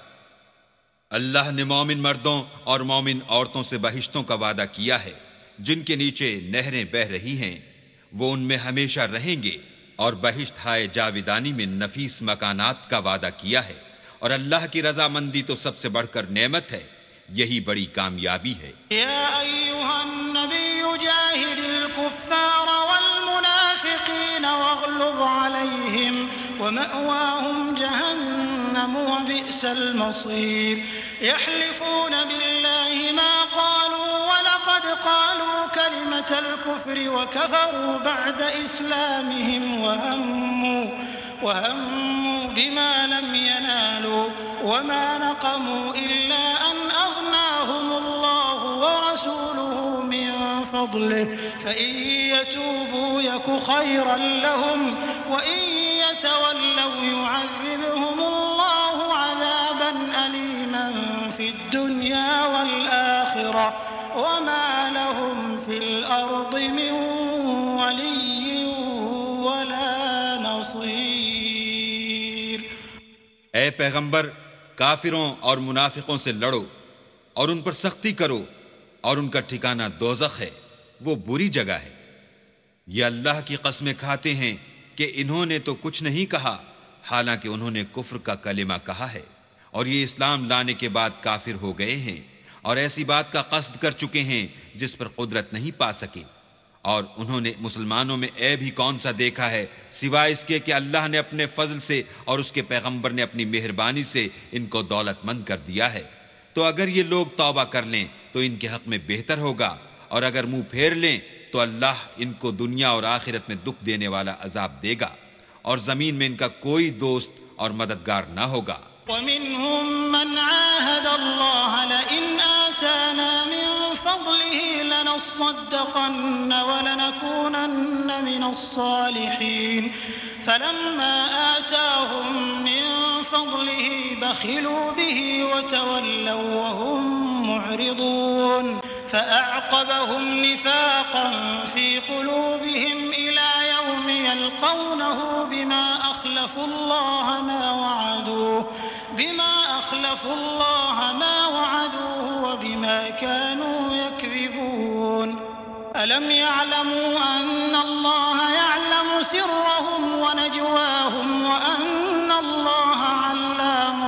S2: اللہ نے مومن مردوں اور مومن عورتوں سے بہشتوں کا وعدہ کیا ہے جن کے نیچے نہریں بہہ رہی ہیں، وہ ان میں ہمیشہ رہیں گے، اور بہشت ہائے جاویدانی میں نفیس مکانات کا وعدہ کیا ہے، اور اللہ کی رضامندی تو سب سے بڑھ کر نعمت ہے، یہی بڑی کامیابی ہے۔
S3: یا ایھا النبی جاہد الکفار والمنافقین واغلظ علیہم ومأواہم جہنم وبئس المصیر۔ یحلفون باللہ ما قالوا ولقد قالوا کلمة الكفر وكفروا بعد اسلامهم وهموا وهموا بما لم ينالوا وما نقموا إلا أن أغناهم الله ورسوله من فضله فإن يتوبوا يك خيرا لهم وإن يتولوا يعذبهم الله عذابا أليما في الدنيا والآخرة وما لهم في الأرض من ولي ولا نصير۔
S2: اے پیغمبر، کافروں اور منافقوں سے لڑو اور ان پر سختی کرو، اور ان کا ٹھکانہ دوزخ ہے، وہ بری جگہ ہے۔ یہ اللہ کی قسمیں کھاتے ہیں کہ انہوں نے تو کچھ نہیں کہا، حالانکہ انہوں نے کفر کا کلمہ کہا ہے، اور یہ اسلام لانے کے بعد کافر ہو گئے ہیں، اور ایسی بات کا قصد کر چکے ہیں جس پر قدرت نہیں پا سکے۔ اور انہوں نے مسلمانوں میں عیب ہی کون سا دیکھا ہے سوائے اس کے کہ اللہ نے اپنے فضل سے اور اس کے پیغمبر نے اپنی مہربانی سے ان کو دولت مند کر دیا ہے۔ تو اگر یہ لوگ توبہ کر لیں تو ان کے حق میں بہتر ہوگا، اور اگر منہ پھیر لیں تو اللہ ان کو دنیا اور آخرت میں دکھ دینے والا عذاب دے گا، اور زمین میں ان کا کوئی دوست اور مددگار نہ ہوگا۔
S3: ومنهم من عاهد الله لئن آتانا من فضله لنصدقن ولنكونن من الصالحين فلما آتاهم من فضله بخلوا به وتولوا وهم معرضون فأعقبهم نفاقا في قلوبهم إلى يوم يلقونه بما أخلفوا الله ما وعدوه بما أخلفوا الله ما وعدوه وبما كانوا يكذبون ألم يعلموا أن الله يعلم سرهم ونجواهم وأن الله علام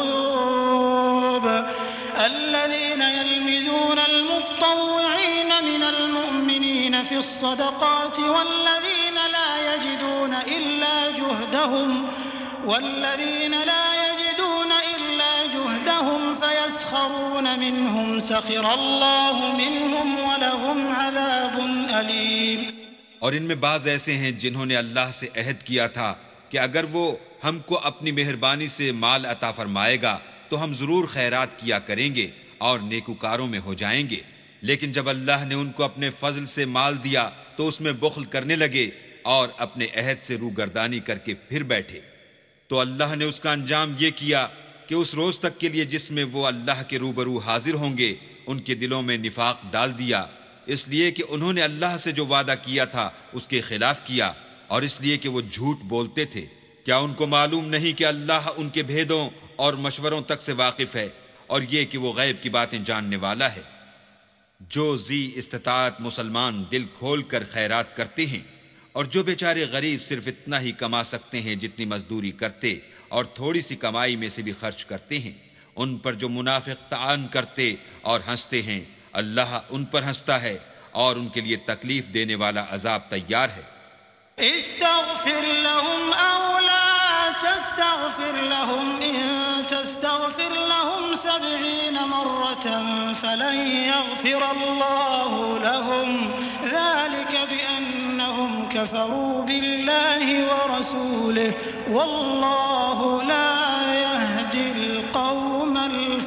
S3: الغيوب الذين يلمزون المطوعين من المؤمنين في الصدقات والذين لا يجدون إلا جهدهم والذين لا يجدون إلا جهدهم فيسخرون منهم سخر الله منهم ولهم عذاب أليم۔
S2: اور ان میں بعض ایسے ہیں جنہوں نے اللہ سے عہد کیا تھا کہ اگر وہ ہم کو اپنی مہربانی سے مال عطا فرمائے گا تو ہم ضرور خیرات کیا کریں گے اور نیکوکاروں میں ہو جائیں گے، لیکن جب اللہ نے ان کو اپنے فضل سے مال دیا تو اس میں بخل کرنے لگے اور اپنے عہد سے روگردانی کر کے پھر بیٹھے۔ تو اللہ نے اس کا انجام یہ کیا کہ اس روز تک کے لیے جس میں وہ اللہ کے روبرو حاضر ہوں گے ان کے دلوں میں نفاق ڈال دیا، اس لیے کہ انہوں نے اللہ سے جو وعدہ کیا تھا اس کے خلاف کیا، اور اس لیے کہ وہ جھوٹ بولتے تھے۔ کیا ان کو معلوم نہیں کہ اللہ ان کے بھیدوں اور مشوروں تک سے واقف ہے، اور یہ کہ وہ غیب کی باتیں جاننے والا ہے؟ جو ذی استطاعت مسلمان دل کھول کر خیرات کرتے ہیں، اور جو بیچارے غریب صرف اتنا ہی کما سکتے ہیں جتنی مزدوری کرتے اور تھوڑی سی کمائی میں سے بھی خرچ کرتے ہیں، ان پر جو منافق طعن کرتے اور ہنستے ہیں، اللہ ان پر ہنستا ہے اور ان کے لیے تکلیف دینے والا عذاب تیار ہے۔
S3: استغفر لهم أو لا تستغفر لهم إن تستغفر لهم سبعين مرة فلن يغفر الله لهم ذلك بأنهم كفروا بالله ورسوله والله لا يهدي القوم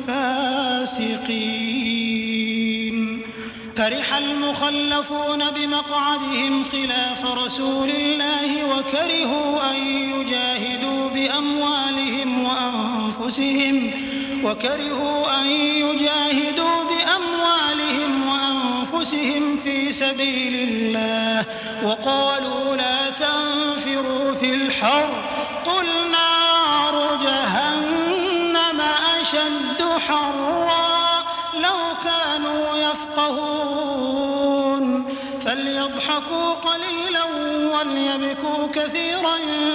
S3: الفاسقين. فرح المخلفون بمقعدهم خلاف رسول الله وكرهوا أن يجاهدوا بأموالهم وأنفسهم وكرهوا أن يجاهدوا بأموالهم وأنفسهم في سبيل الله وقالوا لا تنفروا في الحر قل نار جهنم أشد حرا لو كانوا يفقهون فليضحكوا قليلا وليبكوا كثيرا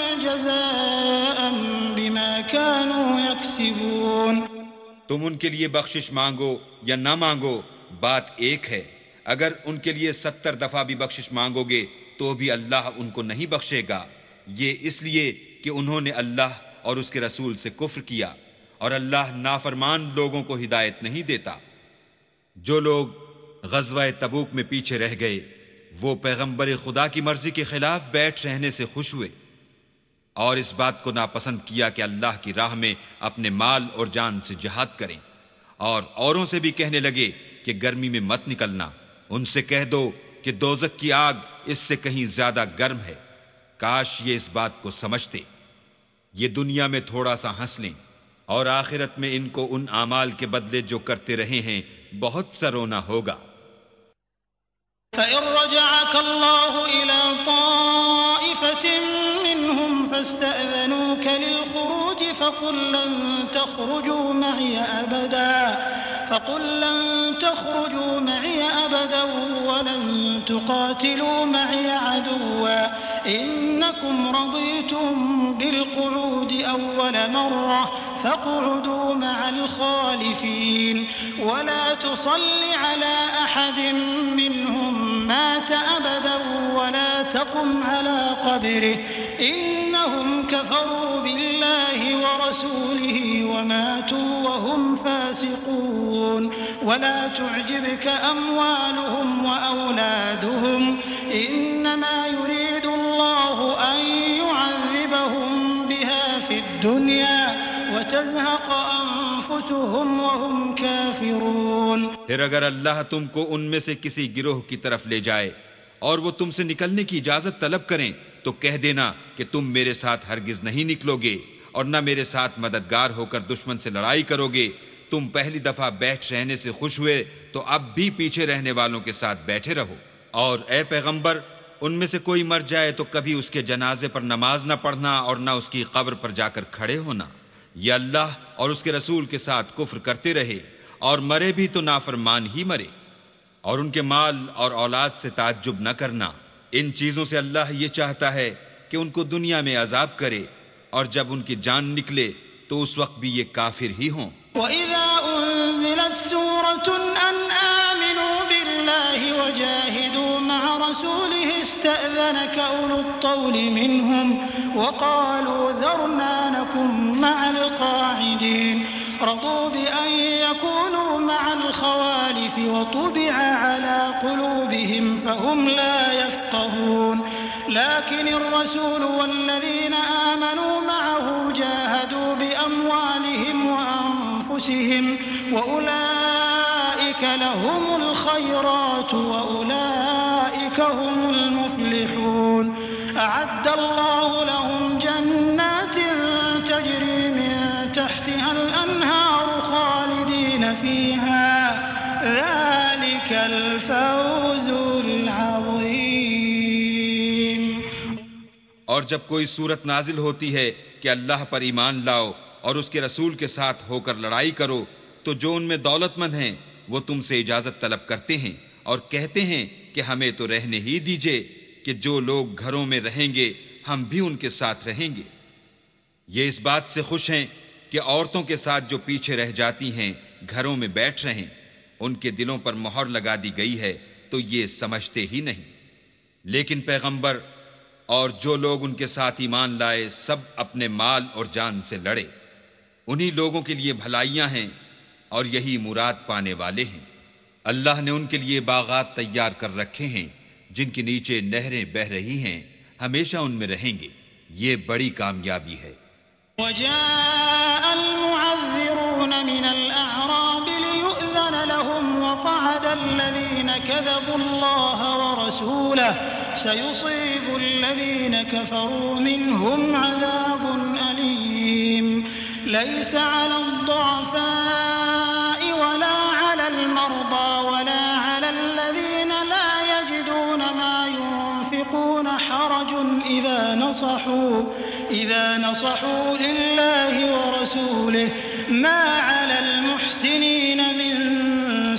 S3: جزاء بما كانوا يكسبون.
S2: تم ان کے لیے بخشش مانگو یا نہ مانگو، بات ایک ہے۔ اگر ان کے لیے ستر دفعہ بھی بخشش مانگو گے تو بھی اللہ ان کو نہیں بخشے گا، یہ اس لیے کہ انہوں نے اللہ اور اس کے رسول سے کفر کیا، اور اللہ نافرمان لوگوں کو ہدایت نہیں دیتا۔ جو لوگ غزوہ تبوک میں پیچھے رہ گئے وہ پیغمبر خدا کی مرضی کے خلاف بیٹھ رہنے سے خوش ہوئے، اور اس بات کو ناپسند کیا کہ اللہ کی راہ میں اپنے مال اور جان سے جہاد کریں، اور اوروں سے بھی کہنے لگے کہ گرمی میں مت نکلنا۔ ان سے کہہ دو کہ دوزخ کی آگ اس سے کہیں زیادہ گرم ہے، کاش یہ اس بات کو سمجھتے۔ یہ دنیا میں تھوڑا سا ہنس لیں، اور آخرت میں ان کو ان اعمال کے بدلے جو کرتے رہے ہیں بہت سا رونا ہوگا۔
S3: فإن رجعك الله إلى طائفة منهم فاستأذنوك للخروج فقل لن تخرجوا معي أبدا فقل لن تخرجوا معي أبدا ولن تقاتلوا معي عدوا إنكم رضيتم بالقعود أول مرة فاقعدوا مع الخالفين ولا تصل على أحد منهم مات أبدا ولا تقم على قبره إنهم كفروا بالله ورسوله وماتوا وهم فاسقون ولا تعجبك أموالهم وأولادهم إنما يريد الله أن يعذبهم بها في الدنيا وتزهق أنفسهم وهم كافرون.
S2: پھر اگر اللہ تم کو ان میں سے کسی گروہ کی طرف لے جائے اور وہ تم سے نکلنے کی اجازت طلب کریں تو کہہ دینا کہ تم میرے ساتھ ہرگز نہیں نکلو گے اور نہ میرے ساتھ مددگار ہو کر دشمن سے لڑائی کرو گے۔ تم پہلی دفعہ بیٹھ رہنے سے خوش ہوئے تو اب بھی پیچھے رہنے والوں کے ساتھ بیٹھے رہو۔ اور اے پیغمبر، ان میں سے کوئی مر جائے تو کبھی اس کے جنازے پر نماز نہ پڑھنا اور نہ اس کی قبر پر جا کر کھڑے ہونا۔ یہ اللہ اور اس کے رسول کے ساتھ کفر کرتے رہے اور مرے بھی تو نافرمان ہی مرے۔ اور ان کے مال اور اولاد سے تعجب نہ کرنا، ان چیزوں سے اللہ یہ چاہتا ہے کہ ان کو دنیا میں عذاب کرے، اور جب ان کی جان نکلے تو اس وقت بھی یہ کافر ہی ہوں۔
S3: وَإِذَا أُنزِلَتْ سُورَةٌ أَنْ آمِنُوا بِاللَّهِ وَجَاهِدُوا مَعَ رَسُولِهِ اسْتَأْذَنَكَ أُولُو الطَّوْلِ مِنْهُمْ وَقَالُوا ذَرْنَا نَكُن مَّعَ الْقَاعِدِينَ رَضُوا بِأَن يَكُونُوا مَعَ الْخَوَالِفِ وَطُبِعَ عَلَىٰ قُلُوبِهِمْ فَهُمْ لَا يَفْقَهُونَ لكن الرسول والذين آمنوا معه جاهدوا بأموالهم وأنفسهم وأولئك لهم الخيرات وأولئك هم المفلحون. أعد الله لهم جنات تجري من تحتها الأنهار خالدين فيها ذلك ذلك الفوز العظیم۔
S2: اور جب کوئی صورت نازل ہوتی ہے کہ اللہ پر ایمان لاؤ اور اس کے رسول کے ساتھ ہو کر لڑائی کرو، تو جو ان میں دولت مند ہیں وہ تم سے اجازت طلب کرتے ہیں اور کہتے ہیں کہ ہمیں تو رہنے ہی دیجئے کہ جو لوگ گھروں میں رہیں گے ہم بھی ان کے ساتھ رہیں گے۔ یہ اس بات سے خوش ہیں کہ عورتوں کے ساتھ جو پیچھے رہ جاتی ہیں گھروں میں بیٹھ رہیں، ان کے دلوں پر مہر لگا دی گئی ہے تو یہ سمجھتے ہی نہیں۔ لیکن پیغمبر اور جو لوگ ان کے ساتھ ایمان لائے سب اپنے مال اور جان سے لڑے، انہی لوگوں کے لیے بھلائیاں ہیں اور یہی مراد پانے والے ہیں۔ اللہ نے ان کے لیے باغات تیار کر رکھے ہیں جن کے نیچے نہریں بہہ رہی ہیں، ہمیشہ ان میں رہیں گے، یہ بڑی کامیابی ہے۔
S3: وجاء المعذرون من الأعراب ليؤذن لهم وقعد الذين كذبوا الله ورسوله سيصيب الذين كفروا منهم عذاب أليم ليس على الضعفاء ولا على المرضى ولا على الذين لا يجدون ما ينفقون حرج إذا نصحوا إذا نصحوا لله ورسوله ما على المحسنين من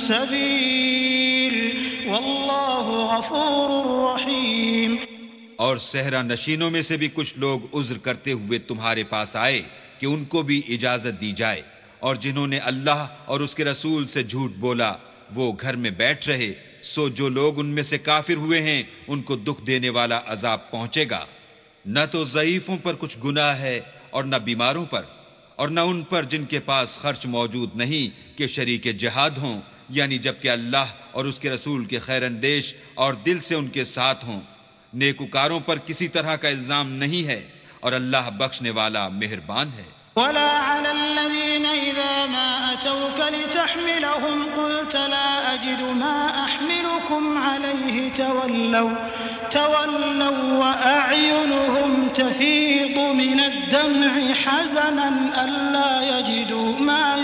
S3: سبيل والله غفور رحيم۔
S2: اور صحرا نشینوں میں سے بھی کچھ لوگ عذر کرتے ہوئے تمہارے پاس آئے کہ ان کو بھی اجازت دی جائے، اور جنہوں نے اللہ اور اس کے رسول سے جھوٹ بولا وہ گھر میں بیٹھ رہے، سو جو لوگ ان میں سے کافر ہوئے ہیں ان کو دکھ دینے والا عذاب پہنچے گا۔ نہ تو ضعیفوں پر کچھ گناہ ہے اور نہ بیماروں پر، اور نہ ان پر جن کے پاس خرچ موجود نہیں کہ شریک جہاد ہوں، یعنی جبکہ اللہ اور اس کے رسول کے خیر اندیش اور دل سے ان کے ساتھ ہوں۔ نیکوکاروں پر کسی طرح کا الزام نہیں ہے اور اللہ بخشنے والا مہربان ہے۔
S3: ولا على الذين إذا ما أتوك لتحملهم قلت لا أجد ما أحملكم عليه تولوا تولوا وأعينهم تفيض من الدمع حزنا ألا يجدوا ما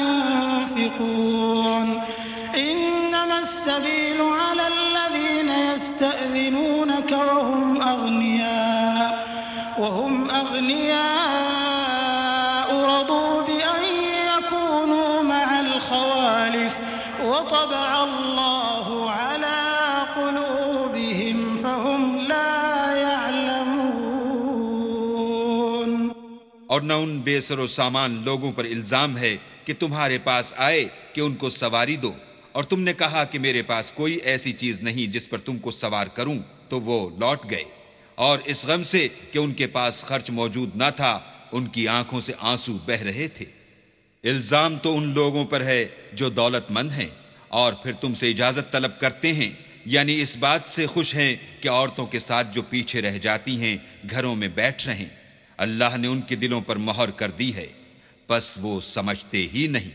S3: ينفقون إنما السبيل على الذين يستأذنونك وهم أغنياء وهم أغنياء رضوا بأن يكونوا مع الخوالف وطبع الله على قلوبهم فهم لا يعلمون۔
S2: اور نہ ان بے سر و سامان لوگوں پر الزام ہے کہ تمہارے پاس آئے کہ ان کو سواری دو، اور تم نے کہا کہ میرے پاس کوئی ایسی چیز نہیں جس پر تم کو سوار کروں، تو وہ لوٹ گئے، اور اس غم سے کہ ان کے پاس خرچ موجود نہ تھا ان کی آنکھوں سے آنسو بہہ رہے تھے۔ الزام تو ان لوگوں پر ہے جو دولت مند ہیں اور پھر تم سے اجازت طلب کرتے ہیں، یعنی اس بات سے خوش ہیں کہ عورتوں کے ساتھ جو پیچھے رہ جاتی ہیں گھروں میں بیٹھ رہیں۔ اللہ نے ان کے دلوں پر مہر کر دی ہے، بس وہ سمجھتے ہی نہیں۔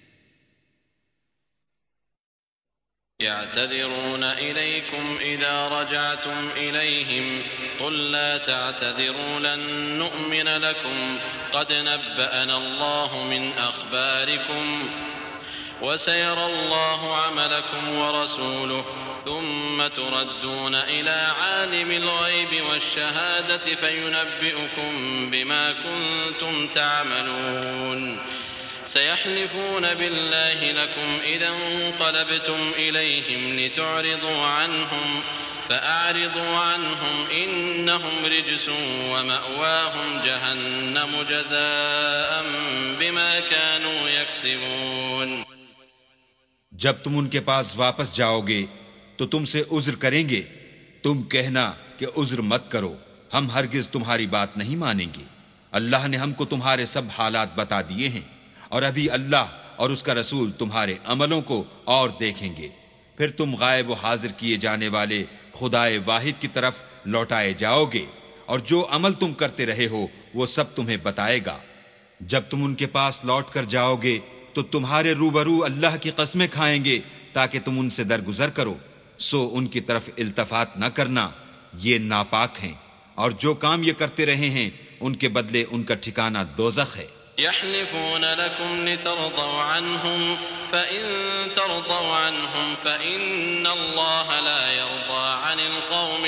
S1: يعتذرون إليكم إذا رجعتم إليهم قل لا تعتذروا لن نؤمن لكم قد نبأنا الله من أخباركم وسيرى الله عملكم ورسوله ثم تردون إلى عالم الغيب والشهادة فينبئكم بما كنتم تعملون سيحلفون بالله لكم إذا انقلبتم إليهم لتعرضوا عنهم فأعرضوا عنهم إنهم رجس ومأواهم جهنم جزاء بما كانوا يكسبون۔
S2: جب تم ان کے پاس واپس جاؤ گے تو تم سے عذر کریں گے، تم کہنا کہ عذر مت کرو، ہم ہرگز تمہاری بات نہیں مانیں گے۔ اللہ نے ہم کو تمہارے سب حالات بتا دیے ہیں، اور ابھی اللہ اور اس کا رسول تمہارے عملوں کو اور دیکھیں گے، پھر تم غائب و حاضر کیے جانے والے خدائے واحد کی طرف لوٹائے جاؤ گے، اور جو عمل تم کرتے رہے ہو وہ سب تمہیں بتائے گا۔ جب تم ان کے پاس لوٹ کر جاؤ گے تو تمہارے روبرو اللہ کی قسمیں کھائیں گے تاکہ تم ان سے درگزر کرو، سو ان کی طرف التفات نہ کرنا، یہ ناپاک ہیں، اور جو کام یہ کرتے رہے ہیں ان کے بدلے ان کا ٹھکانہ دوزخ ہے۔
S1: يحلفون لكم لترضوا عنهم فإن ترضوا عنهم فإن الله لا يرضى عن القوم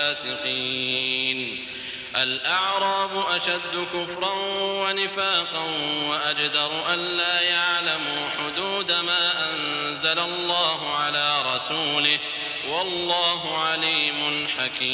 S1: الفاسقين الأعراب أشد كفرا ونفاقا وأجدر ألا يعلموا حدود ما أنزل الله على رسوله والله عليم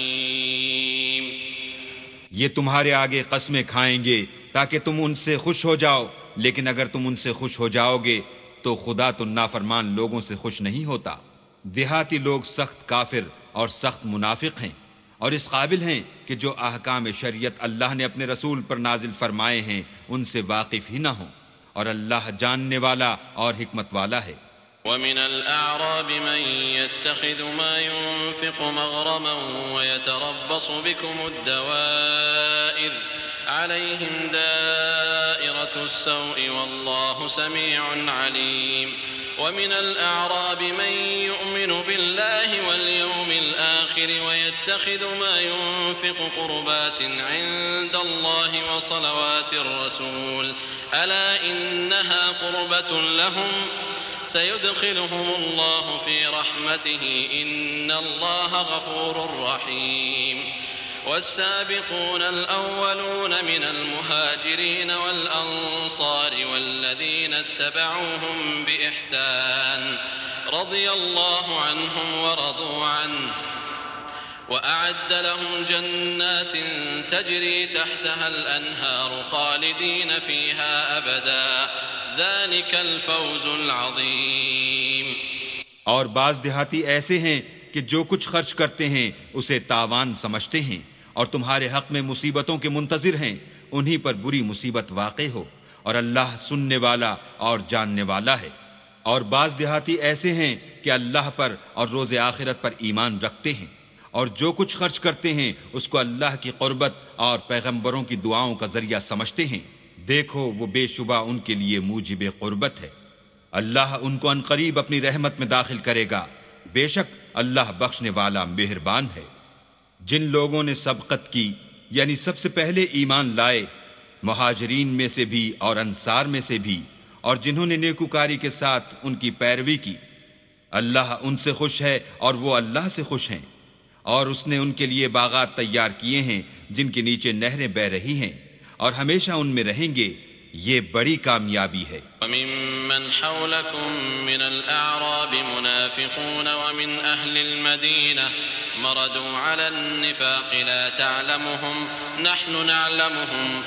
S1: حكيم.
S2: یہ تمہارے آگے قسمیں کھائیں گے تاکہ تم ان سے خوش ہو جاؤ، لیکن اگر تم ان سے خوش ہو جاؤ گے تو خدا تو نافرمان لوگوں سے خوش نہیں ہوتا. دیہاتی لوگ سخت کافر اور سخت منافق ہیں، اور اس قابل ہیں کہ جو احکام شریعت اللہ نے اپنے رسول پر نازل فرمائے ہیں ان سے واقف ہی نہ ہوں، اور اللہ جاننے والا اور حکمت والا ہے.
S1: ومن الأعراب من يتخذ ما ينفق مغرما ويتربص بكم الدوائر عليهم دائرة السوء والله سميع عليم. ومن الأعراب من يؤمن بالله واليوم الآخر ويتخذ ما ينفق قربات عند الله وصلوات الرسول ألا إنها قربة لهم سيدخلهم الله في رحمته إن الله غفور رحيم. والسابقون الأولون من المهاجرين والأنصار والذين اتبعوهم بإحسان رضي الله عنهم ورضوا عنه وأعد لهم جنات تجري تحتها الأنهار خالدين فيها أبدا ذلك الفوز العظيم.
S2: اور بعض دیہاتی ایسے ہیں کہ جو کچھ خرچ کرتے ہیں اسے تاوان سمجھتے ہیں اور تمہارے حق میں مصیبتوں کے منتظر ہیں، انہی پر بری مصیبت واقع ہو، اور اللہ سننے والا اور جاننے والا ہے. اور بعض دیہاتی ایسے ہیں کہ اللہ پر اور روز آخرت پر ایمان رکھتے ہیں، اور جو کچھ خرچ کرتے ہیں اس کو اللہ کی قربت اور پیغمبروں کی دعاؤں کا ذریعہ سمجھتے ہیں. دیکھو وہ بے شبہ ان کے لیے موجب قربت ہے. اللہ ان کو عنقریب اپنی رحمت میں داخل کرے گا، بے شک اللہ بخشنے والا مہربان ہے. جن لوگوں نے سبقت کی یعنی سب سے پہلے ایمان لائے، مہاجرین میں سے بھی اور انصار میں سے بھی، اور جنہوں نے نیکوکاری کے ساتھ ان کی پیروی کی، اللہ ان سے خوش ہے اور وہ اللہ سے خوش ہیں. اور اس نے ان کے لیے باغات تیار کیے ہیں جن کے نیچے نہریں بہ رہی ہیں، اور ہمیشہ ان میں رہیں گے. یہ بڑی کامیابی ہے.
S1: وممن حولكم من الأعراب منافقون ومن أهل المدينة مردوا على النفاق لا تعلمهم نحن نعلمهم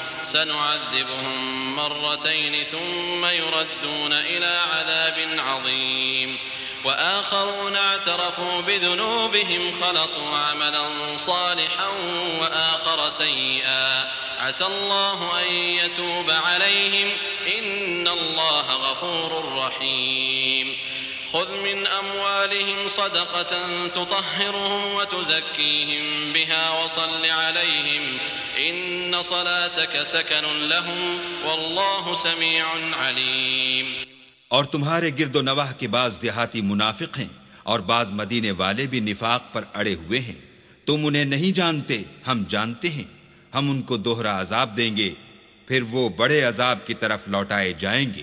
S1: سنعذبهم مرتين ثم يردون إلى عذاب عظيم. وآخرون اعترفوا بذنوبهم خلطوا عملا صالحا وآخر سيئا عسى الله أن يتوب عليهم إن الله غفور رحيم. خذ من أموالهم صدقة تطهرهم وتزكيهم بها وصل عليهم إن صلاتك سكن لهم والله سميع عليم.
S2: اور تمہارے گرد و نواح کے بعض دیہاتی منافق ہیں اور بعض مدینے والے بھی نفاق پر اڑے ہوئے ہیں. تم انہیں نہیں جانتے، ہم جانتے ہیں. ہم ان کو دوہرا عذاب دیں گے، پھر وہ بڑے عذاب کی طرف لوٹائے جائیں گے.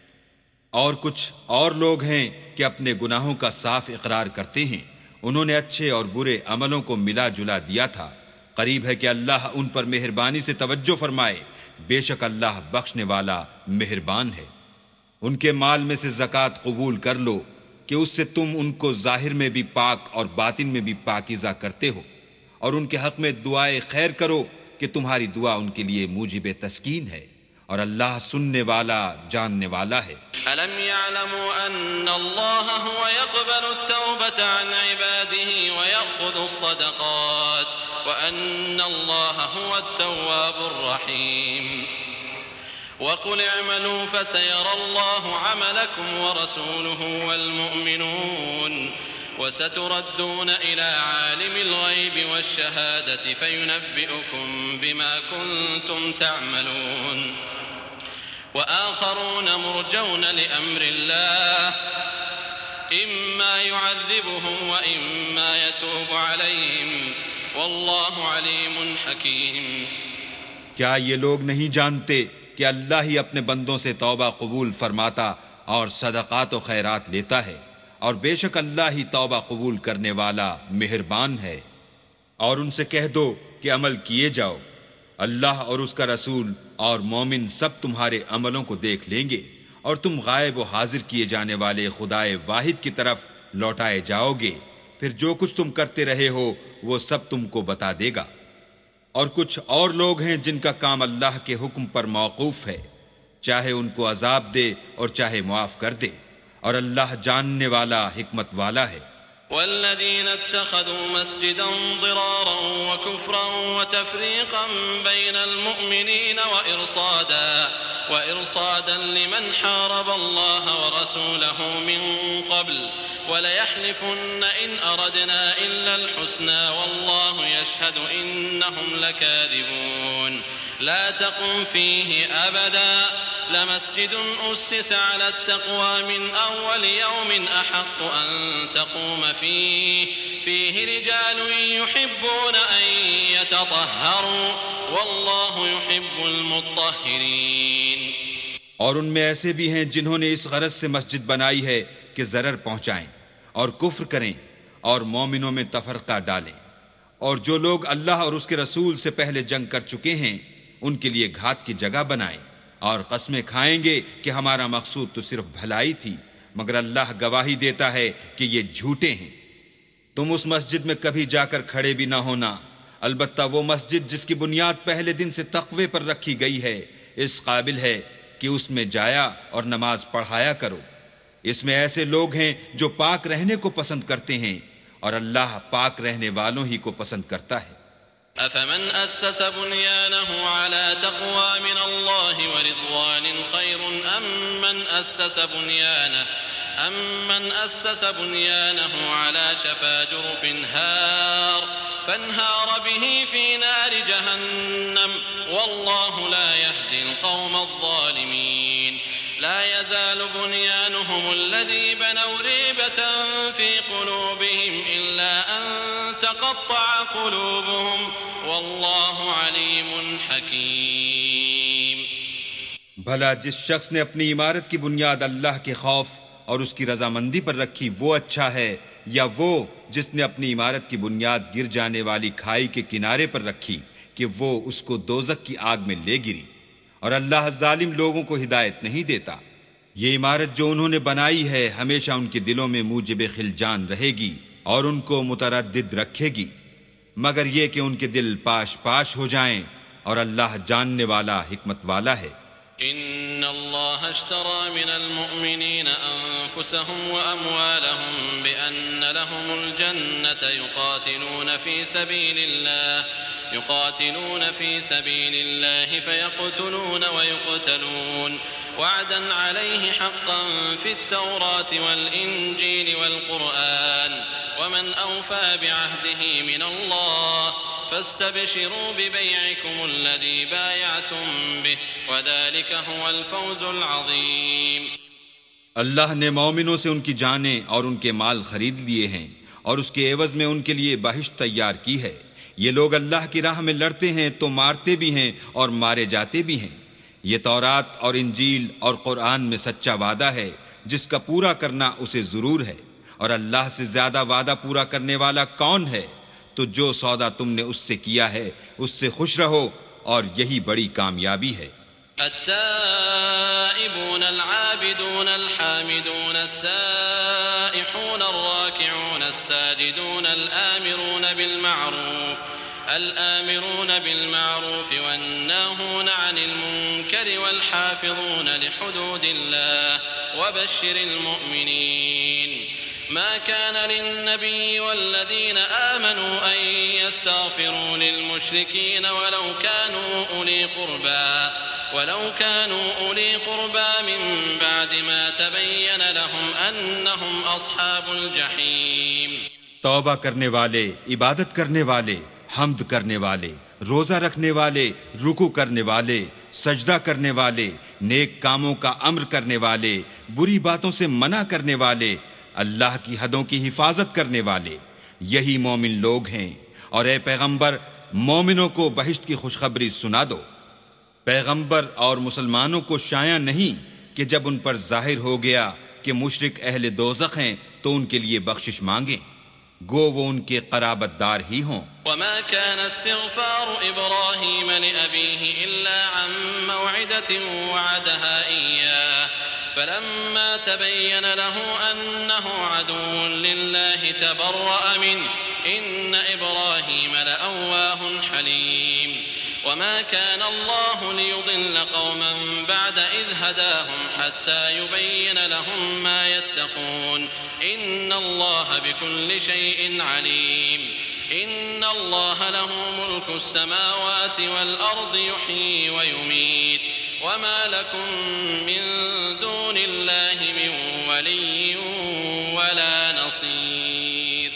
S2: اور کچھ اور لوگ ہیں کہ اپنے گناہوں کا صاف اقرار کرتے ہیں، انہوں نے اچھے اور برے عملوں کو ملا جلا دیا تھا. قریب ہے کہ اللہ ان پر مہربانی سے توجہ فرمائے، بے شک اللہ بخشنے والا مہربان ہے. ان کے مال میں سے زکوٰۃ قبول کر لو کہ اس سے تم ان کو ظاہر میں بھی پاک اور باطن میں بھی پاکیزہ کرتے ہو، اور ان کے حق میں دعائے خیر کرو کہ تمہاری دعا ان کے لیے موجب تسکین ہے، اور اللہ سننے والا جاننے والا ہے.
S1: ألم يعلموا أن الله هو يقبل التوبة عن عباده ويأخذ الصدقات وأن الله هو التواب الرحيم. وقل اعملوا فسيرى الله عملكم ورسوله والمؤمنون وستردون إلى عالم الغيب والشهادة فينبئكم بما كنتم تعملون. وآخرون مرجون لأمر الله إما يعذبهم وإما يتوب عليهم والله عليم حكيم.
S2: کیا یہ لوگ نہیں جانتے کہ اللہ ہی اپنے بندوں سے توبہ قبول فرماتا اور صدقات و خیرات لیتا ہے، اور بے شک اللہ ہی توبہ قبول کرنے والا مہربان ہے۔ اور ان سے کہہ دو کہ عمل کیے جاؤ، اللہ اور اس کا رسول اور مومن سب تمہارے عملوں کو دیکھ لیں گے، اور تم غائب و حاضر کیے جانے والے خدائے واحد کی طرف لوٹائے جاؤ گے، پھر جو کچھ تم کرتے رہے ہو وہ سب تم کو بتا دے گا۔ اور کچھ اور لوگ ہیں جن کا کام اللہ کے حکم پر موقوف ہے، چاہے ان کو عذاب دے اور چاہے معاف کر دے، اور اللہ جاننے والا حکمت والا ہے۔
S1: والذين اتخذوا مسجدا ضرارا وكفرا وتفريقا بين المؤمنين وإرصادا وإرصادا لمن حارب الله ورسوله من قبل وليحلفن إن أردنا إلا الحسنى والله يشهد إنهم لكاذبون لا تقم فيه أبدا لمسجد أسس على التقوى من أول يوم أحق أن تقوم فيه فيه رجال يحبون أن يتطهروا والله يحب المطهرين۔
S2: اور ان میں ایسے بھی ہیں جنہوں نے اس غرض سے مسجد بنائی ہے کہ ضرر پہنچائیں اور کفر کریں اور مومنوں میں تفرقہ ڈالیں، اور جو لوگ اللہ اور اس کے رسول سے پہلے جنگ کر چکے ہیں ان کے لیے گھات کی جگہ بنائیں، اور قسمیں کھائیں گے کہ ہمارا مقصود تو صرف بھلائی تھی، مگر اللہ گواہی دیتا ہے کہ یہ جھوٹے ہیں۔ تم اس مسجد میں کبھی جا کر کھڑے بھی نہ ہونا، البتہ وہ مسجد جس کی بنیاد پہلے دن سے تقوی پر رکھی گئی ہے اس قابل ہے کہ اس میں جایا اور نماز پڑھایا کرو۔ اس میں ایسے لوگ ہیں جو پاک رہنے کو پسند کرتے ہیں، اور اللہ پاک رہنے والوں ہی کو پسند کرتا ہے۔
S1: أفمن أسس بنيانه على تقوى من الله ورضوان خير أم من أسس بنيانه أم من أسس بنيانه على شفا جرف هار فانهار به في نار جهنم والله لا يهدي القوم الظالمين لا يزال بنيانهم الذي بنوا ريبة في قلوبهم إلا أن تقطع قلوبهم والله عليم حكيم۔
S2: بھلا جس شخص نے اپنی عمارت کی بنیاد اللہ کے خوف اور اس کی رضامندی پر رکھی وہ اچھا ہے، یا وہ جس نے اپنی عمارت کی بنیاد گر جانے والی کھائی کے کنارے پر رکھی کہ وہ اس کو دوزخ کی آگ میں لے گری؟ اور اللہ ظالم لوگوں کو ہدایت نہیں دیتا۔ یہ عمارت جو انہوں نے بنائی ہے ہمیشہ ان کے دلوں میں موجب خلجان رہے گی اور ان کو متردد رکھے گی، مگر یہ کہ ان کے دل پاش پاش ہو جائیں، اور اللہ جاننے والا حکمت والا ہے۔
S1: إن الله اشترى من المؤمنين أنفسهم وأموالهم بأن لهم الجنة يقاتلون في سبيل الله يقاتلون في سبيل الله فيقتلون ويقتلون وعدا عليه حقا في التوراة والإنجيل والقرآن ومن أوفى بعهده من الله فاستبشروا ببيعكم الذي بايعتم به وذلك هو الفوز العظيم۔
S2: اللہ نے مومنوں سے ان کی جانیں اور ان کے مال خرید لیے ہیں، اور اس کے عوض میں ان کے لیے بہشت تیار کی ہے۔ یہ لوگ اللہ کی راہ میں لڑتے ہیں تو مارتے بھی ہیں اور مارے جاتے بھی ہیں۔ یہ تورات اور انجیل اور قرآن میں سچا وعدہ ہے جس کا پورا کرنا اسے ضرور ہے، اور اللہ سے زیادہ وعدہ پورا کرنے والا کون ہے؟ تو جو سودا تم نے اس سے کیا ہے اس سے خوش رہو، اور یہی بڑی کامیابی ہے۔
S1: التائبون العابدون الحامدون السائحون الراكعون الساجدون الآمرون بالمعروف الآمرون بالمعروف والناهون عن المنكر والحافظون لحدود الله وبشر المؤمنين ما كان للنبي والذين آمنوا أن يستغفروا للمشركين ولو كانوا أولي قربى ولو كانوا أولي قربى من بعد ما تبين لهم أنهم أصحاب الجحيم۔
S2: توبہ کرنے والے، عبادت کرنے والے، حمد کرنے والے، روزہ رکھنے والے، رکوع کرنے والے، سجدہ کرنے والے، نیک کاموں کا امر کرنے والے، بری باتوں سے منع کرنے والے، اللہ کی حدوں کی حفاظت کرنے والے، یہی مومن لوگ ہیں۔ اور اے پیغمبر، مومنوں کو بہشت کی خوشخبری سنا دو۔ پیغمبر اور مسلمانوں کو شایع نہیں کہ جب ان پر ظاہر ہو گیا کہ مشرک اہل دوزخ ہیں تو ان کے لیے بخشش مانگیں، گو وہ ان کے قرابت دار ہی ہوں۔
S1: وما كان استغفار إبراهيم لأبيه إلا عن موعدة وعدها إياه فلما تبين له أنه عدو لله تبرأ منه إن إبراهيم لأواه حليم وما كان الله ليضل قوما بعد إذ هداهم حتى يبين لهم ما يتقون إن الله بكل شيء عليم إن الله له ملك السماوات والأرض يحيي ويميت وما لكم من دون الله من ولي ولا نصير۔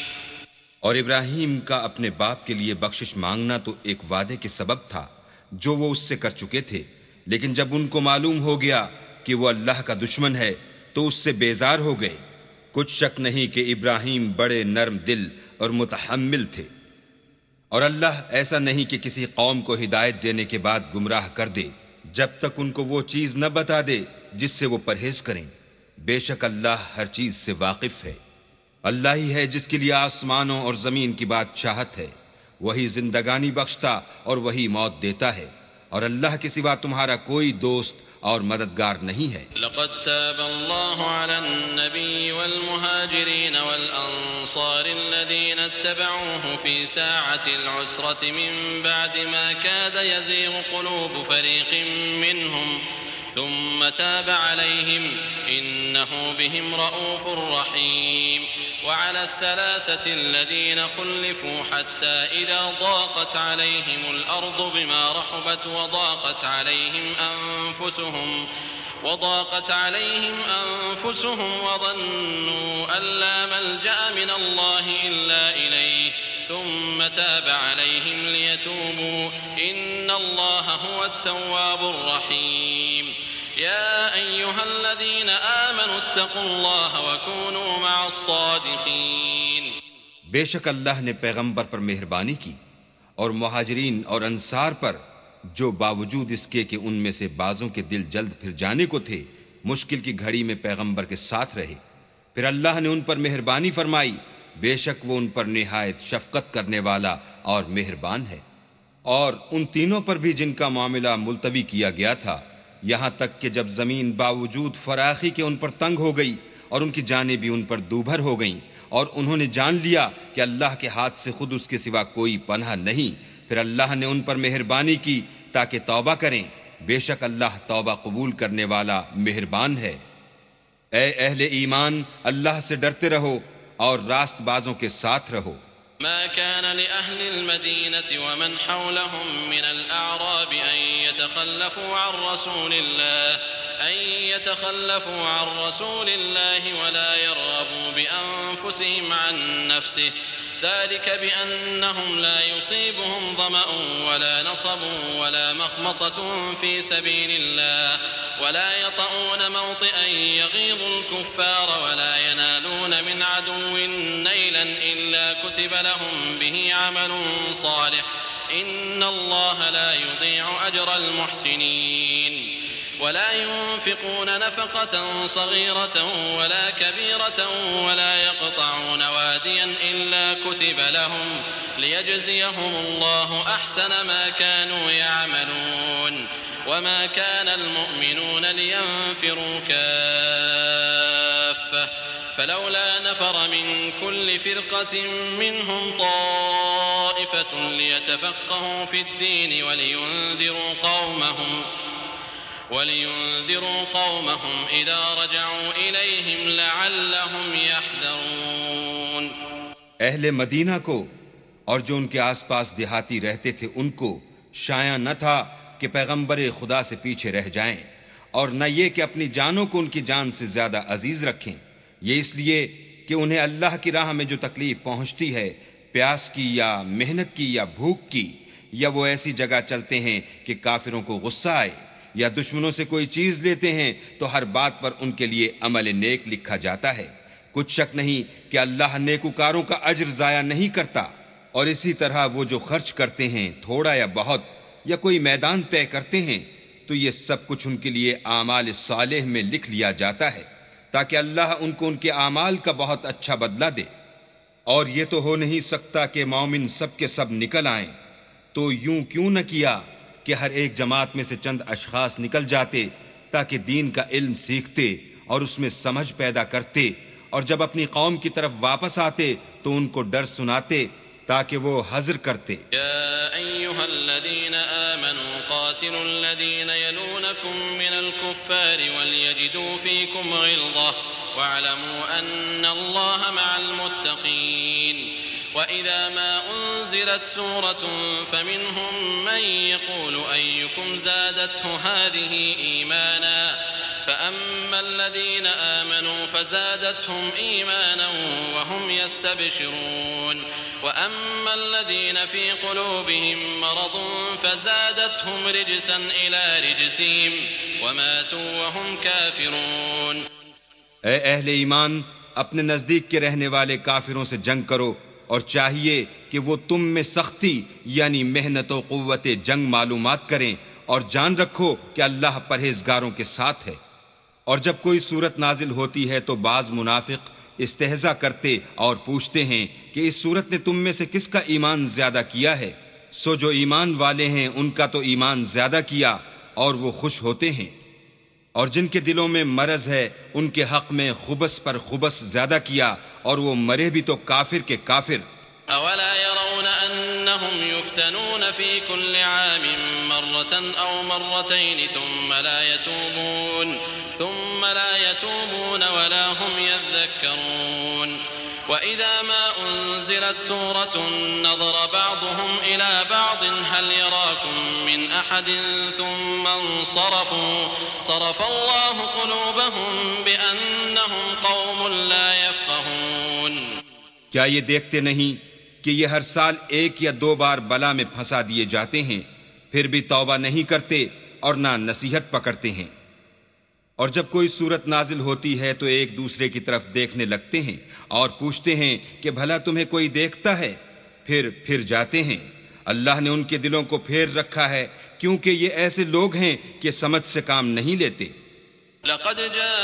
S2: اور ابراہیم کا اپنے باپ کے لیے بخشش مانگنا تو ایک وعدے کے سبب تھا جو وہ اس سے کر چکے تھے، لیکن جب ان کو معلوم ہو گیا کہ وہ اللہ کا دشمن ہے تو اس سے بیزار ہو گئے۔ کچھ شک نہیں کہ ابراہیم بڑے نرم دل اور متحمل تھے، اور اللہ ایسا نہیں کہ کسی قوم کو ہدایت دینے کے بعد گمراہ کر دے جب تک ان کو وہ چیز نہ بتا دے جس سے وہ پرہیز کریں۔ بے شک اللہ ہر چیز سے واقف ہے۔ اللہ ہی ہے جس کے لیے آسمانوں اور زمین کی بادشاہت ہے، وہی زندگانی بخشتا اور وہی موت دیتا ہے، اور اللہ کے سوا تمہارا کوئی دوست اور مددگار نہیں ہے۔
S1: لقد تاب الله على النبي والمهاجرين والأنصار الذين اتبعوه في ساعة العسرة من بعد ما كاد يزيغ قلوب فريق منهم ثم تاب عليهم إنه بهم رؤوف رحيم وعلى الثلاثة الذين خلفوا حتى إذا ضاقت عليهم الأرض بما رحبت وضاقت عليهم أنفسهم وضاقت عليهم أنفسهم وظنوا أن لا ملجأ من الله إلا إليه ثم تاب عليهم ليتوبوا إن الله هو التواب الرحيم يا أيها الذين آمنوا اتقوا الله وكونوا مع الصادقين۔
S2: بے شک اللہ نے پیغمبر پر مہربانی کی اور مہاجرین اور انصار پر جو باوجود اس کے کہ ان میں سے بعضوں کے دل جلد پھر جانے کو تھے مشکل کی گھڑی میں پیغمبر کے ساتھ رہے، پھر اللہ نے ان پر مہربانی فرمائی، بے شک وہ ان پر نہایت شفقت کرنے والا اور مہربان ہے۔ اور ان تینوں پر بھی جن کا معاملہ ملتوی کیا گیا تھا، یہاں تک کہ جب زمین باوجود فراخی کے ان پر تنگ ہو گئی اور ان کی جانیں بھی ان پر دوبھر ہو گئیں، اور انہوں نے جان لیا کہ اللہ کے ہاتھ سے خود اس کے سوا کوئی پناہ نہیں، پھر اللہ نے ان پر مہربانی کی تاکہ توبہ کریں، بے شک اللہ توبہ قبول کرنے والا مہربان ہے۔ اے اہل ایمان، اللہ سے ڈرتے رہو اور راست بازوں کے ساتھ رہو۔
S1: ما كان لأهل المدينة ومن حولهم من الأعراب أن يتخلفوا عن رسول الله أن يتخلفوا عن رسول الله ولا يرغبوا بأنفسهم عن نفسه ذلك بأنهم لا يصيبهم ظمأ ولا نصب ولا مخمصة في سبيل الله ولا يطؤون موطئا يغيظ الكفار ولا ينالون من عدو نيلا إلا كتب لهم به عمل صالح إن الله لا يضيع أجر المحسنين ولا ينفقون نفقة صغيرة ولا كبيرة ولا يقطعون واديا إلا كتب لهم ليجزيهم الله أحسن ما كانوا يعملون وما كان المؤمنون لينفروا كافة فلولا نفر من كل فرقة منهم طائفة ليتفقهوا في الدين ولينذروا قومهم ولينذروا قومهم إذا رجعوا إليهم لعلهم يحذرون۔
S2: اہل مدینہ کو اور جو ان کے آس پاس دیہاتی رہتے تھے ان کو شایع نہ تھا کہ پیغمبر خدا سے پیچھے رہ جائیں، اور نہ یہ کہ اپنی جانوں کو ان کی جان سے زیادہ عزیز رکھیں، یہ اس لیے کہ انہیں اللہ کی راہ میں جو تکلیف پہنچتی ہے، پیاس کی یا محنت کی یا بھوک کی، یا وہ ایسی جگہ چلتے ہیں کہ کافروں کو غصہ آئے، یا دشمنوں سے کوئی چیز لیتے ہیں تو ہر بات پر ان کے لیے عمل نیک لکھا جاتا ہے۔ کچھ شک نہیں کہ اللہ نیکوکاروں کا اجر ضائع نہیں کرتا۔ اور اسی طرح وہ جو خرچ کرتے ہیں تھوڑا یا بہت یا کوئی میدان طے کرتے ہیں تو یہ سب کچھ ان کے لیے اعمال صالح میں لکھ لیا جاتا ہے تاکہ اللہ ان کو ان کے اعمال کا بہت اچھا بدلہ دے۔ اور یہ تو ہو نہیں سکتا کہ مومن سب کے سب نکل آئیں، تو یوں کیوں نہ کیا کہ ہر ایک جماعت میں سے چند اشخاص نکل جاتے تاکہ دین کا علم سیکھتے اور اس میں سمجھ پیدا کرتے، اور جب اپنی قوم کی طرف واپس آتے تو ان کو ڈر سناتے تاکہ وہ حذر کرتے۔
S1: يا أيها الذين آمنوا قاتلوا الذين يلونكم من الكفار وليجدوا فيكم غلظة واعلموا أن الله مع المتقين وإذا ما أنزلت سورة فمنهم من يقول أيكم زادته هذه إيمانا فأما الذين آمنوا فزادتهم إيمانا وهم يستبشرون وأما الذين في قلوبهم مرض فزادتهم رجسا إلى رجسهم وماتوا وهم كافرون۔
S2: اے اہل ایمان، اپنے نزدیک کے رہنے والے کافروں سے جنگ کرو، اور چاہیے کہ وہ تم میں سختی یعنی محنت و قوت جنگ معلومات کریں، اور جان رکھو کہ اللہ پرہیزگاروں کے ساتھ ہے۔ اور جب کوئی صورت نازل ہوتی ہے تو بعض منافق استہزاء کرتے اور پوچھتے ہیں کہ اس صورت نے تم میں سے کس کا ایمان زیادہ کیا ہے؟ سو جو ایمان والے ہیں ان کا تو ایمان زیادہ کیا اور وہ خوش ہوتے ہیں، اور جن کے دلوں میں مرض ہے ان کے حق میں خبث پر خبث زیادہ کیا، اور وہ مرے بھی تو کافر کے کافر۔
S1: أولا يرون أنهم يفتنون في كل عام مرة أو مرتين ثم لا يتوبون ثم لا يتوبون ولا هم يذكرون وإذا ما أنزلت سورة نظر بعضهم إلى بعض هل يراكم من أحد ثم انصرفوا صرف الله قلوبهم بأنهم قوم لا يفقهون۔
S2: کیا یہ دیکھتے نہیں کہ یہ ہر سال ایک یا دو بار بلا میں پھنسا دیے جاتے ہیں، پھر بھی توبہ نہیں کرتے اور نہ نصیحت پکڑتے ہیں؟ اور جب کوئی صورت نازل ہوتی ہے تو ایک دوسرے کی طرف دیکھنے لگتے ہیں اور پوچھتے ہیں کہ بھلا تمہیں کوئی دیکھتا ہے؟ پھر پھر جاتے ہیں۔ اللہ نے ان کے دلوں کو پھیر رکھا ہے کیونکہ یہ ایسے لوگ ہیں کہ سمجھ سے کام نہیں لیتے۔
S1: لقد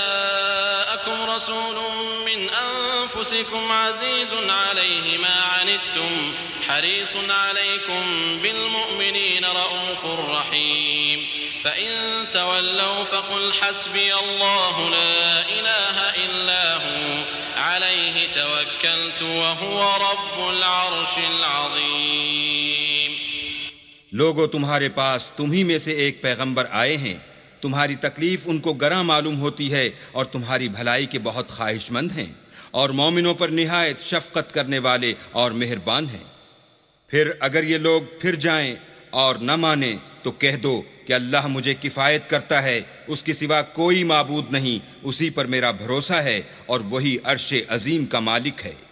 S1: جاءكم رسول من أنفسكم عزيز عليه ما عنتم حريص عليكم بالمؤمنين رؤوف رحيم فإن تولوا فقل حسبي الله لا إله إلا هو عليه توكلت وهو رب العرش العظيم۔
S2: لوگو تمہارے پاس تمہی میں سے ایک پیغمبر آئے ہیں، تمہاری تکلیف ان کو گراں معلوم ہوتی ہے اور تمہاری بھلائی کے بہت خواہش مند ہیں، اور مومنوں پر نہایت شفقت کرنے والے اور مہربان ہیں۔ پھر اگر یہ لوگ پھر جائیں اور نہ مانیں تو کہہ دو کہ اللہ مجھے کفایت کرتا ہے، اس کے سوا کوئی معبود نہیں، اسی پر میرا بھروسہ ہے اور وہی عرش عظیم کا مالک ہے۔